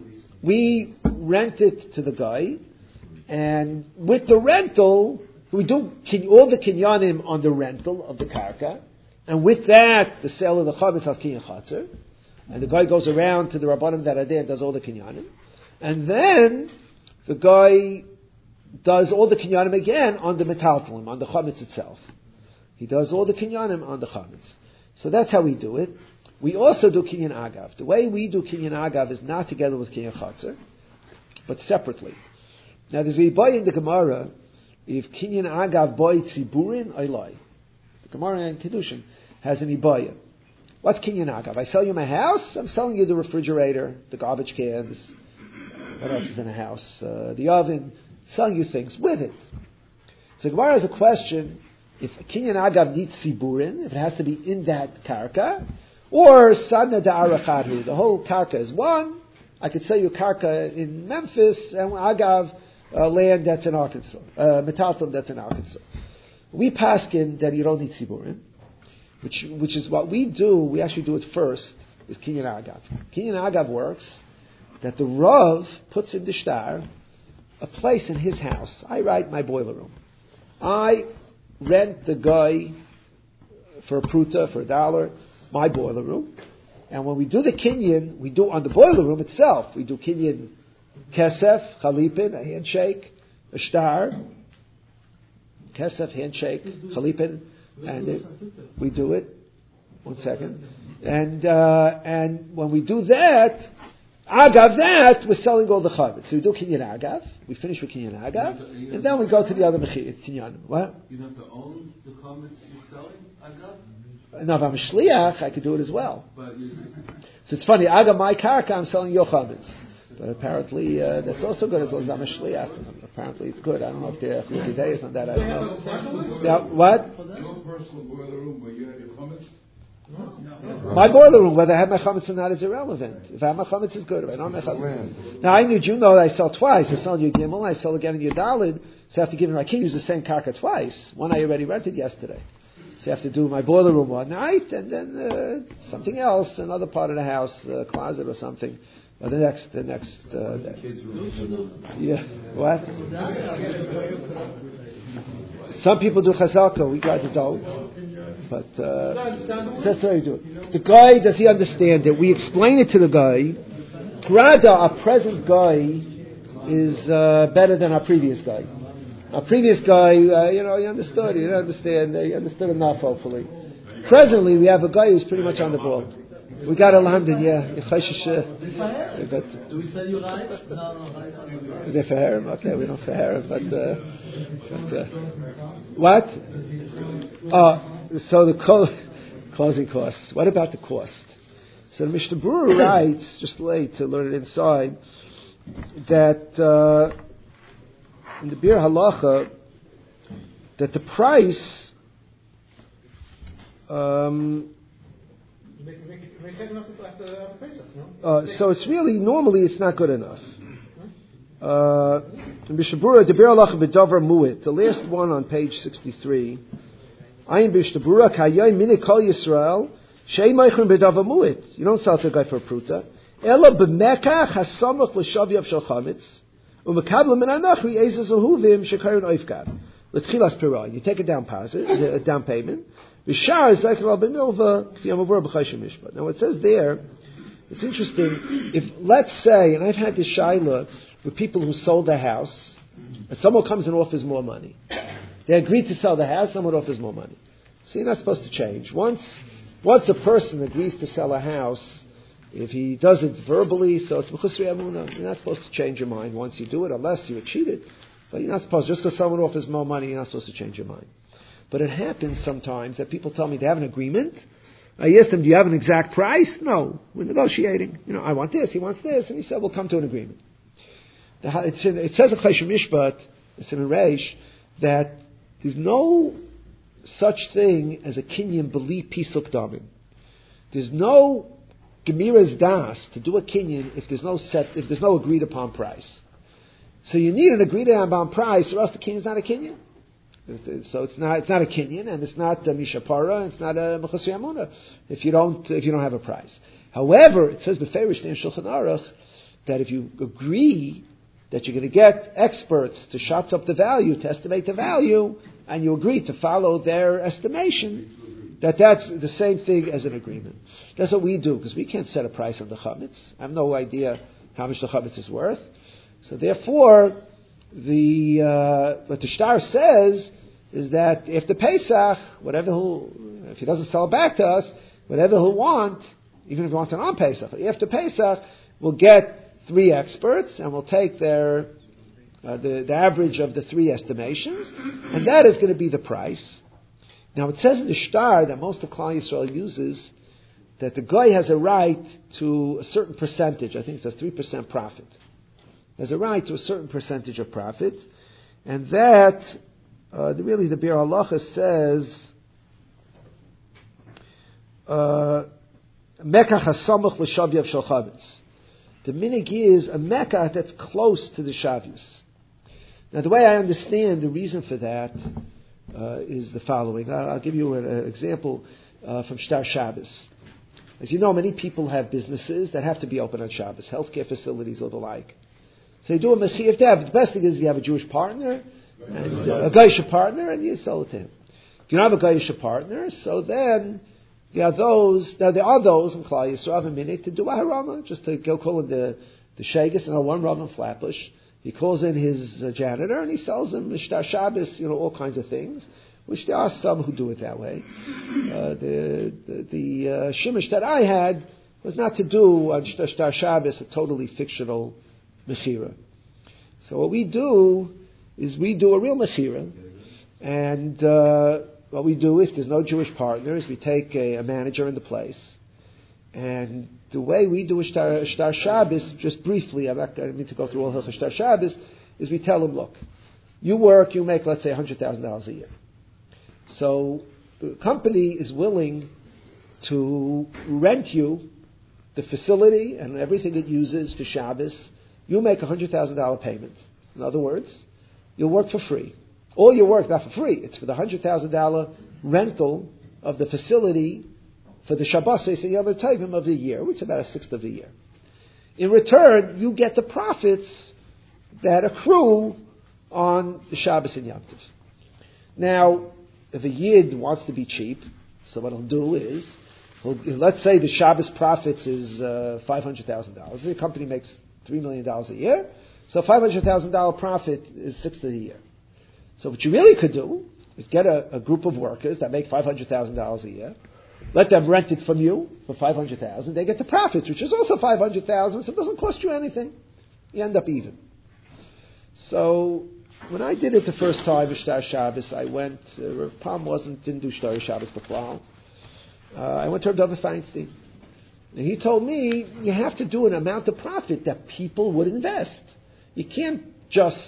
rent it to the guy, and with the rental, we do all the kinyanim on the rental of the karka, and with that, the sale of the chametz al kinyan chatzar, and the guy goes around to the rabbanim that are there and does all the kinyanim, and then the guy does all the kinyanim again on the metaltalim, on the chametz itself. He does all the kinyanim on the chametz. So that's how we do it. We also do kinyan agav. The way we do kinyan agav is not together with kinyan chatzar, but separately. Now there's a ibay in the Gemara, if kinyan agav boy tziburin oilai. The Gemara in Kedushin has an ibay. What's kinyan agav? I sell you my house, I'm selling you the refrigerator, the garbage cans, what else is in a house? The oven, selling you things with it. So the Gemara has a question, if kinyan agav needs tziburin, if it has to be in that karka, or sadna da'arachadhu, the whole karka is one. I could sell you karka in Memphis and agav land that's in Arkansas, metalton that's in Arkansas. We paskin that you don't need tziburim, which is what we do. We actually do it first. Is kinyan agav. Kinyan agav works that the rav puts in the shtar a place in his house. I write my boiler room. I rent the guy for a pruta, for $1, my boiler room. And when we do the kinyan, we do on the boiler room itself. We do kinyan kesef, chalipin, a handshake, a shtar, kesef, handshake, chalipin, and we do it. 1 second. And when we do that, agav that, we're selling all the chavetz. So we do kinyan agav, we finish with kinyan agav, and then we go to the other kinyan. What? You have to own the chametz you're selling, agav? Now, if I'm a shliach, I could do it as well. But So it's funny, agav my karka, I'm selling your chametz. But apparently, that's also good as long as I'm a shliach. Apparently, it's good. I don't know if there are chilukei dayos on that. I don't know. Now, what? Your personal boiler room where you have your chametz? No. My boiler room, whether I have my chametz or not, is irrelevant. If I have my chametz, it's good. If I don't have my chametz. Now, I need you know that I sell twice. I sell you Gimel, I sell again in your Dalid. So I have to give him, I can't use the same karka twice. One I already rented yesterday. So I have to do my boiler room one night, and then something else, another part of the house, a closet or something. Or the next. Yeah. What? Some people do chazaka. We guys don't. But that's how you do it. The guy, does he understand it? We explain it to the guy. Grada, our present guy, is better than our previous guy. Our previous guy, he understood. He didn't understand. He understood enough, hopefully. Presently, we have a guy who's pretty much on the ball. We got Alhamdulillah, yeah. Do we tell you right? No, right. They're for harem. Okay, we don't for harem, but what? So the closing costs. What about the cost? So the Mishnah Berurah writes, just late to learn it inside, that in the Bir Halacha, that the price so it's really, normally it's not good enough. Mishnah Berurah, the Bir Halacha b'davar mu'it, the last one on page 63. Ayin Mishnah Berurah kayay mini kol Yisrael shei meichrim b'davar mu'it. You don't sell to a guy for a pruta. Ela b'mekach hasamach l'shavyav shel chametz u'mekabel min anachri ezes uhuvim shekaron oifgad l'tchilas pirah. You take a down payment. V'shar is like Rabbi Milva, Now it says there, it's interesting, if, let's say, and I've had this shaila with people who sold their house, and someone comes and offers more money. They agreed to sell the house, someone offers more money. So you're not supposed to change. Once a person agrees to sell a house, if he does it verbally, so it's Mechusri Amunah. You're not supposed to change your mind once you do it, unless you were cheated. But you're not supposed, just because someone offers more money, you're not supposed to change your mind. But it happens sometimes that people tell me they have an agreement. I asked them, do you have an exact price? No, we're negotiating. I want this, he wants this, and he said, we'll come to an agreement. It says in Choshen Mishpat, it's in a Reish, that there's no such thing as a kinyan b'li pisuk damim. There's no Gemira's das to do a kinyan if there's no agreed upon price. So you need an agreed upon price, or else the kinyan is not a kinyan. So it's not a kinyan, and it's not a mishapara, it's not a mechusri amuna if you don't have a price. However, it says beferish in Shulchan Aruch that if you agree that you're going to get experts to shots up the value, to estimate the value, and you agree to follow their estimation, that's the same thing as an agreement. That's what we do, because we can't set a price on the chametz. I have no idea how much the chametz is worth. So therefore, what the shtar says is that after Pesach, if he doesn't sell it back to us, whatever he'll want, even if he wants it on Pesach, after Pesach, we'll get 3 experts, and we'll take their the average of the 3 estimations, and that is going to be the price. Now it says in the shtar that most of Klal Yisrael uses that the guy has a right to a certain percentage. I think it says 3% profit. Has a right to a certain percentage of profit, and that the Bir Halacha says Mekach hasamach l'shavyav shel chavetz. The minig is a mekach that's close to the shavyus. Now, the way I understand the reason for that is the following. I'll give you an example from Shtar Shabbos. As you know, many people have businesses that have to be open on Shabbos, healthcare facilities or the like. So you do a mechira. The best thing is if you have a Jewish partner, and a Geisha partner, and you sell it to him. If you don't have a Geisha partner, so then there are those in Klal Yisrael have a minute to do a harama, just to go call in the shegas, and one Rav in Flatbush. He calls in his janitor, and he sells him Shtar Shabbos, all kinds of things, which there are some who do it that way. The shimish that I had was not to do on Shtar Shabbos a totally fictional mechira. So what we do is we do a real mechira, and what we do, if there's no Jewish partners, we take a manager in the place. And the way we do a Shtar Shabbos, just briefly, I don't mean to go through all Hilchos Shtar Shabbos, is we tell them, look, you make, let's say, $100,000 a year. So the company is willing to rent you the facility and everything it uses for Shabbos. You make $100,000 payment. In other words, you'll work for free. All your work, not for free, it's for the $100,000 rental of the facility for the Shabbos and Yom Tovim of the year, which is about 1/6 of the year. In return, you get the profits that accrue on the Shabbos and Yom Tov. Now, if a Yid wants to be cheap, so what he'll do is, let's say the Shabbos profits is $500,000. The company makes $3 million a year, so $500,000 profit is 1/6 of the year. So what you really could do is get a group of workers that make $500,000 a year, let them rent it from you for $500,000. They get the profits, which is also $500,000, so it doesn't cost you anything. You end up even. So when I did it the first time, Shtar Shabbos, I went. Rav Pam didn't do Shtar Shabbos before. I went to Rav Feinstein, and he told me you have to do an amount of profit that people would invest. You can't just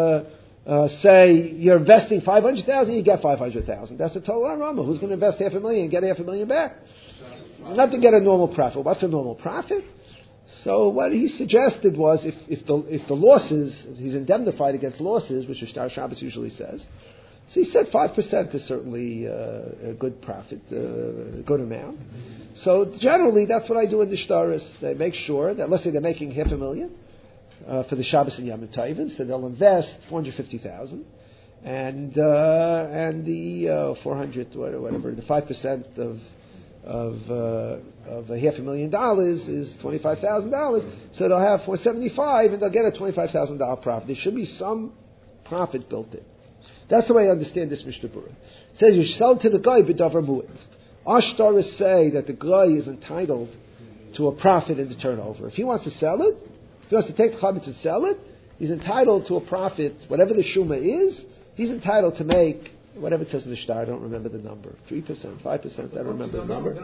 say you're investing $500,000, you get $500,000. That's the total arama. Who's going to invest $500,000 and get $500,000 back? Not to get a normal profit. What's a normal profit? So what he suggested was if the losses, he's indemnified against losses, which Shtar Shabbos usually says. So he said 5% is certainly a good profit, a good amount. So generally, that's what I do in the shtaris. They make sure that, let's say they're making $500,000 for the Shabbos and Yom Tovim, so they'll invest $450,000, and the 400 whatever the 5% of $500,000 is $25,000. So they'll have $475, and they'll get a $25,000 profit. There should be some profit built in. That's the way I understand this Mishnah Berurah. It says you sell to the guy b'davar mu'at. Our shtaris say that the guy is entitled to a profit in the turnover. If he wants to sell it, if he wants to take the chametz and sell it, he's entitled to a profit. Whatever the shuma is, he's entitled to make whatever it says in the shtar. I don't remember the number. 3%, 5%. I don't remember the number.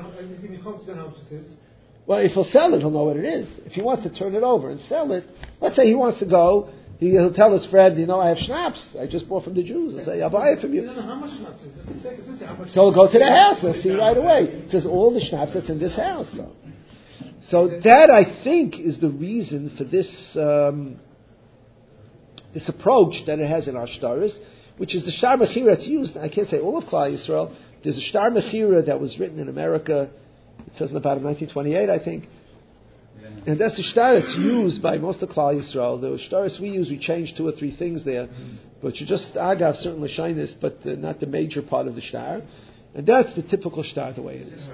Well, if he'll sell it, he'll know what it is. If he wants to turn it over and sell it, let's say he wants to go. He'll tell his friend, I have schnapps. I just bought from the Jews. I'll say, I'll buy it from you. How much schnapps is it? So he'll go to the house. He'll see right away. It says all the schnapps that's in this house. So that, I think, is the reason for this this approach that it has in our shtaris, which is the shtar mechira that's used. I can't say all of Klal Yisrael. There's a shtar mechira that was written in America. It says in the bottom 1928, I think. And that's the shtar that's used by most of Klal Yisrael. The shtaris we use, we change 2 or 3 things there. But you just agav certainly shyness, but not the major part of the shtar. And that's the typical shtar, the way it is.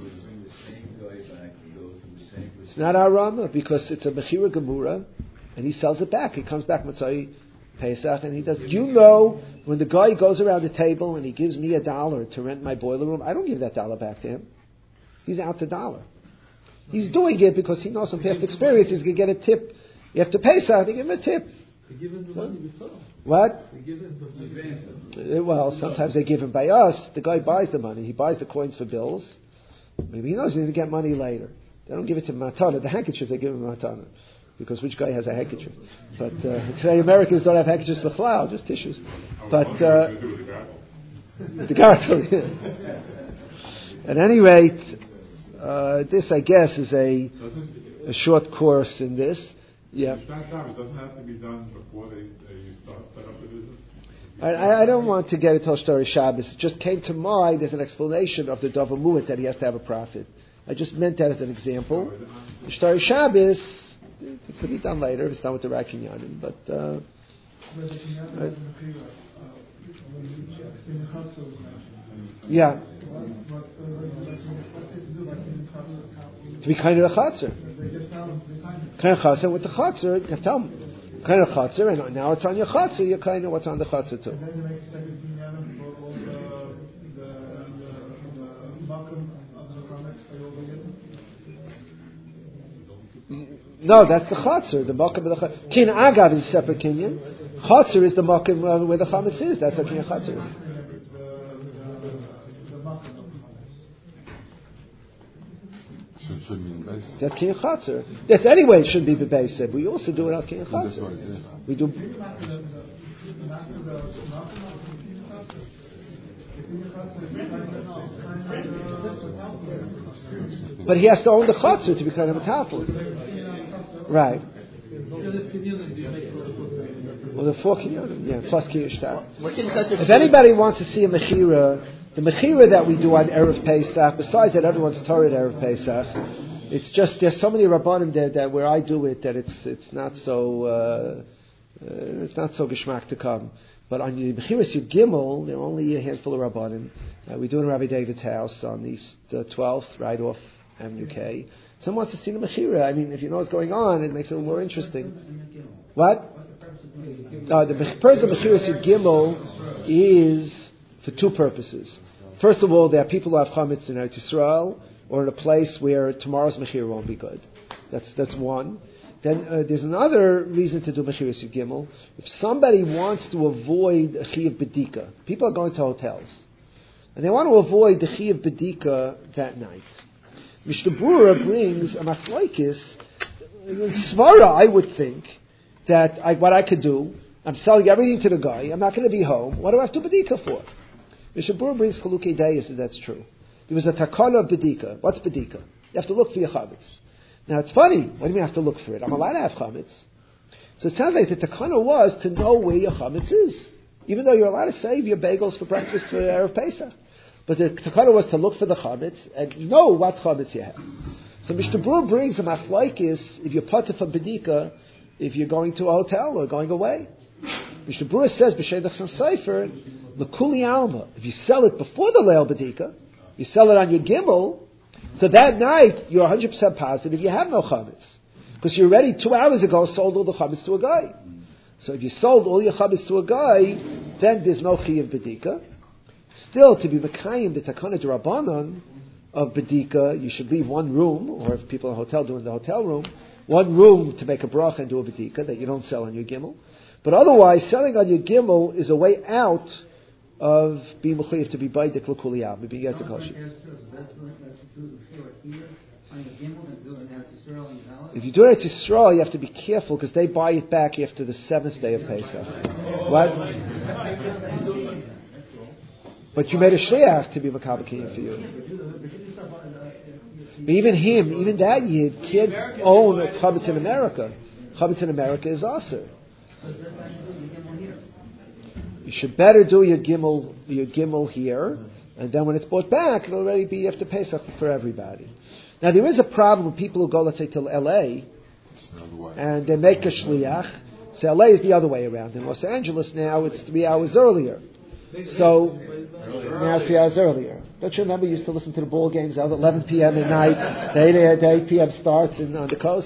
It's not our Rama, because it's a mechira gemura, and he sells it back. He comes back Matzai Pesach, and he does. When the guy goes around the table and he gives me $1 to rent my boiler room, I don't give that $1 back to him. He's out the $1. He's doing it because he knows from past experience he's going to get a tip. You have to pay something, they give him a tip. They give him the money before. What? They give him Well, sometimes they give him by us. The guy buys the money. He buys the coins for bills. Maybe he knows he's going to get money later. They don't give it to matana. The handkerchief they give him matana. Because which guy has a handkerchief? But today Americans don't have handkerchiefs for cloud, just tissues. But the gartel. At any rate, this I guess is a short course in this. Yeah. It doesn't have to be done before you set up the business. I don't want to get into Shtar Shabbos. It just came to mind as an explanation of the Davar Mu'at that he has to have a profit. I just meant that as an example. Shtar Shabbos, it could be done later if it's done with the Rakinyanim, but yeah. To be kind of the chatzar. Kind of chatzar with the chatzar, you have to tell them. Kind of chatzar, and now it's on your chatzar, you're kind of what's on the chatzar too. No, that's the chatzar, the makom of the chatzar. Kin agav is a separate kinyan. Chatzar is the makom where the chametz is. That's what kinyan chatzar is. That's kinyan chatzar. That's anyway. It should be the base. We also do it on kinyan chatzar. We do. But he has to own the chatzar to be kind of a tafel. Right. Well, the 4 kinyanim, yeah, plus kinyan shtar. If anybody wants to see a mechira, the mechira that we do on Erev Pesach, besides that everyone's Torah at Erev Pesach, it's just there's so many rabbanim there that where I do it that it's not so geschmack to come. But on the Mechiras Yud Gimel, there are only a handful of rabbanim. We do it in Rabbi David's house on the 12th, right off Avenue K. Someone wants to see the Mechira. I mean, if you know what's going on, it makes it a little more interesting. What? The purpose of Mechiras Yud Gimel is for 2 purposes. First of all, there are people who have chametz in Eretz Yisrael, or in a place where tomorrow's Mechira won't be good. That's one. Then there's another reason to do Mechiras Yud Gimel. If somebody wants to avoid a Chiyuv B'dika, people are going to hotels, and they want to avoid the Chiyuv B'dika that night. Mishnah Berurah brings a machlokes. In Svara, I would think that what I could do, I'm selling everything to the guy, I'm not going to be home, what do I have to B'dika for? Mishnah Berurah brings Chalukei Deis that that's true. There was a takana of B'dika. What's B'dika? You have to look for your chametz. Now it's funny, what do you mean I have to look for it? I'm allowed to have chametz. So it sounds like the takana was to know where your chametz is. Even though you're allowed to save your bagels for breakfast for Erev Pesach. But the takana was to look for the chametz and know what chametz you have. So Mishnah Berurah brings a machlokes if you're potter for B'dika, if you're going to a hotel or going away. Mishnah Berurah says b'shedach sam sefer l'kuli alma. If you sell it before the leil b'dika, you sell it on your gimel. So that night you're 100% positive you have no chametz because you already 2 hours ago sold all the chametz to a guy. So if you sold all your chametz to a guy, then there's no chiyuv b'dika. Still, to be mekayim the takana d'Rabbanan of bedika, you should leave one room, or if people in a hotel do in the hotel room, one room to make a bracha and do a bedika that you don't sell on your gimel. But otherwise, selling on your gimel is a way out of being mechuyev to be baidik l'kuliyam, being yetzakoshes. If you do it to Yisrael, you have to be careful because they buy it back after the 7th day of Pesach. What? But you made a shliach to be makabakiyim for you. But even that yid can't own a chametz in America. Chametz in America is aser. You should better do your gimel here, and then when it's bought back, it'll already be after Pesach for everybody. Now there is a problem with people who go, let's say, to LA, and they make a shliach. So LA is the other way around. In Los Angeles now, it's 3 hours earlier. So now it's 3 hours earlier. Don't you remember you used to listen to the ball games out at 11 p.m. at night? The 8 p.m. starts on the coast.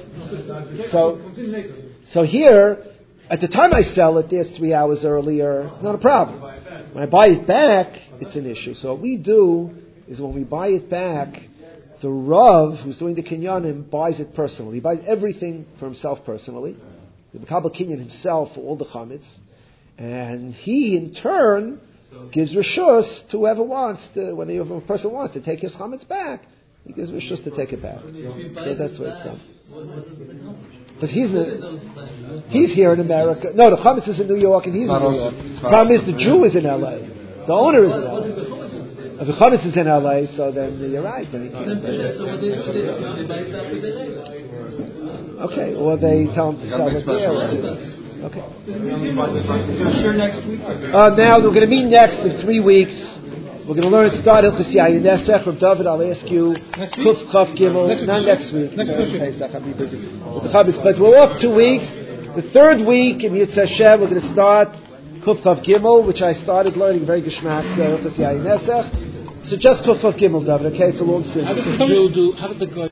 So here, at the time I sell it, there's 3 hours earlier. Not a problem. When I buy it back, it's an issue. So what we do is when we buy it back, the Rav, who's doing the Kinyanim, buys it personally. He buys everything for himself personally. The Makabel Kinyan himself for all the chametz. And he, in turn, gives reshus to whoever wants to, when a person wants to take his chametz back, he gives reshus to take it back. So that's what it's done. But he's here in America. No, the chametz is in New York and he's in New York. The problem is the Jew is in LA. The owner is in LA. If the chametz is in LA, so then you're right. Then he can't. Okay, or they tell him to sell it there. Okay. Now we're going to meet next in 3 weeks. We're going to learn and start Hilchos Yayin Nesach from David. I'll ask you Kuf Chaf Gimel. Not next week. I'll be busy. But we're off 2 weeks. The third week in Yitzhak Hashem we're going to start Kuf Chaf Gimel, which I started learning very geschmack Hilchos Yayin Nesach. So just Kuf Chaf Gimel, David. Okay, it's a long series. How did the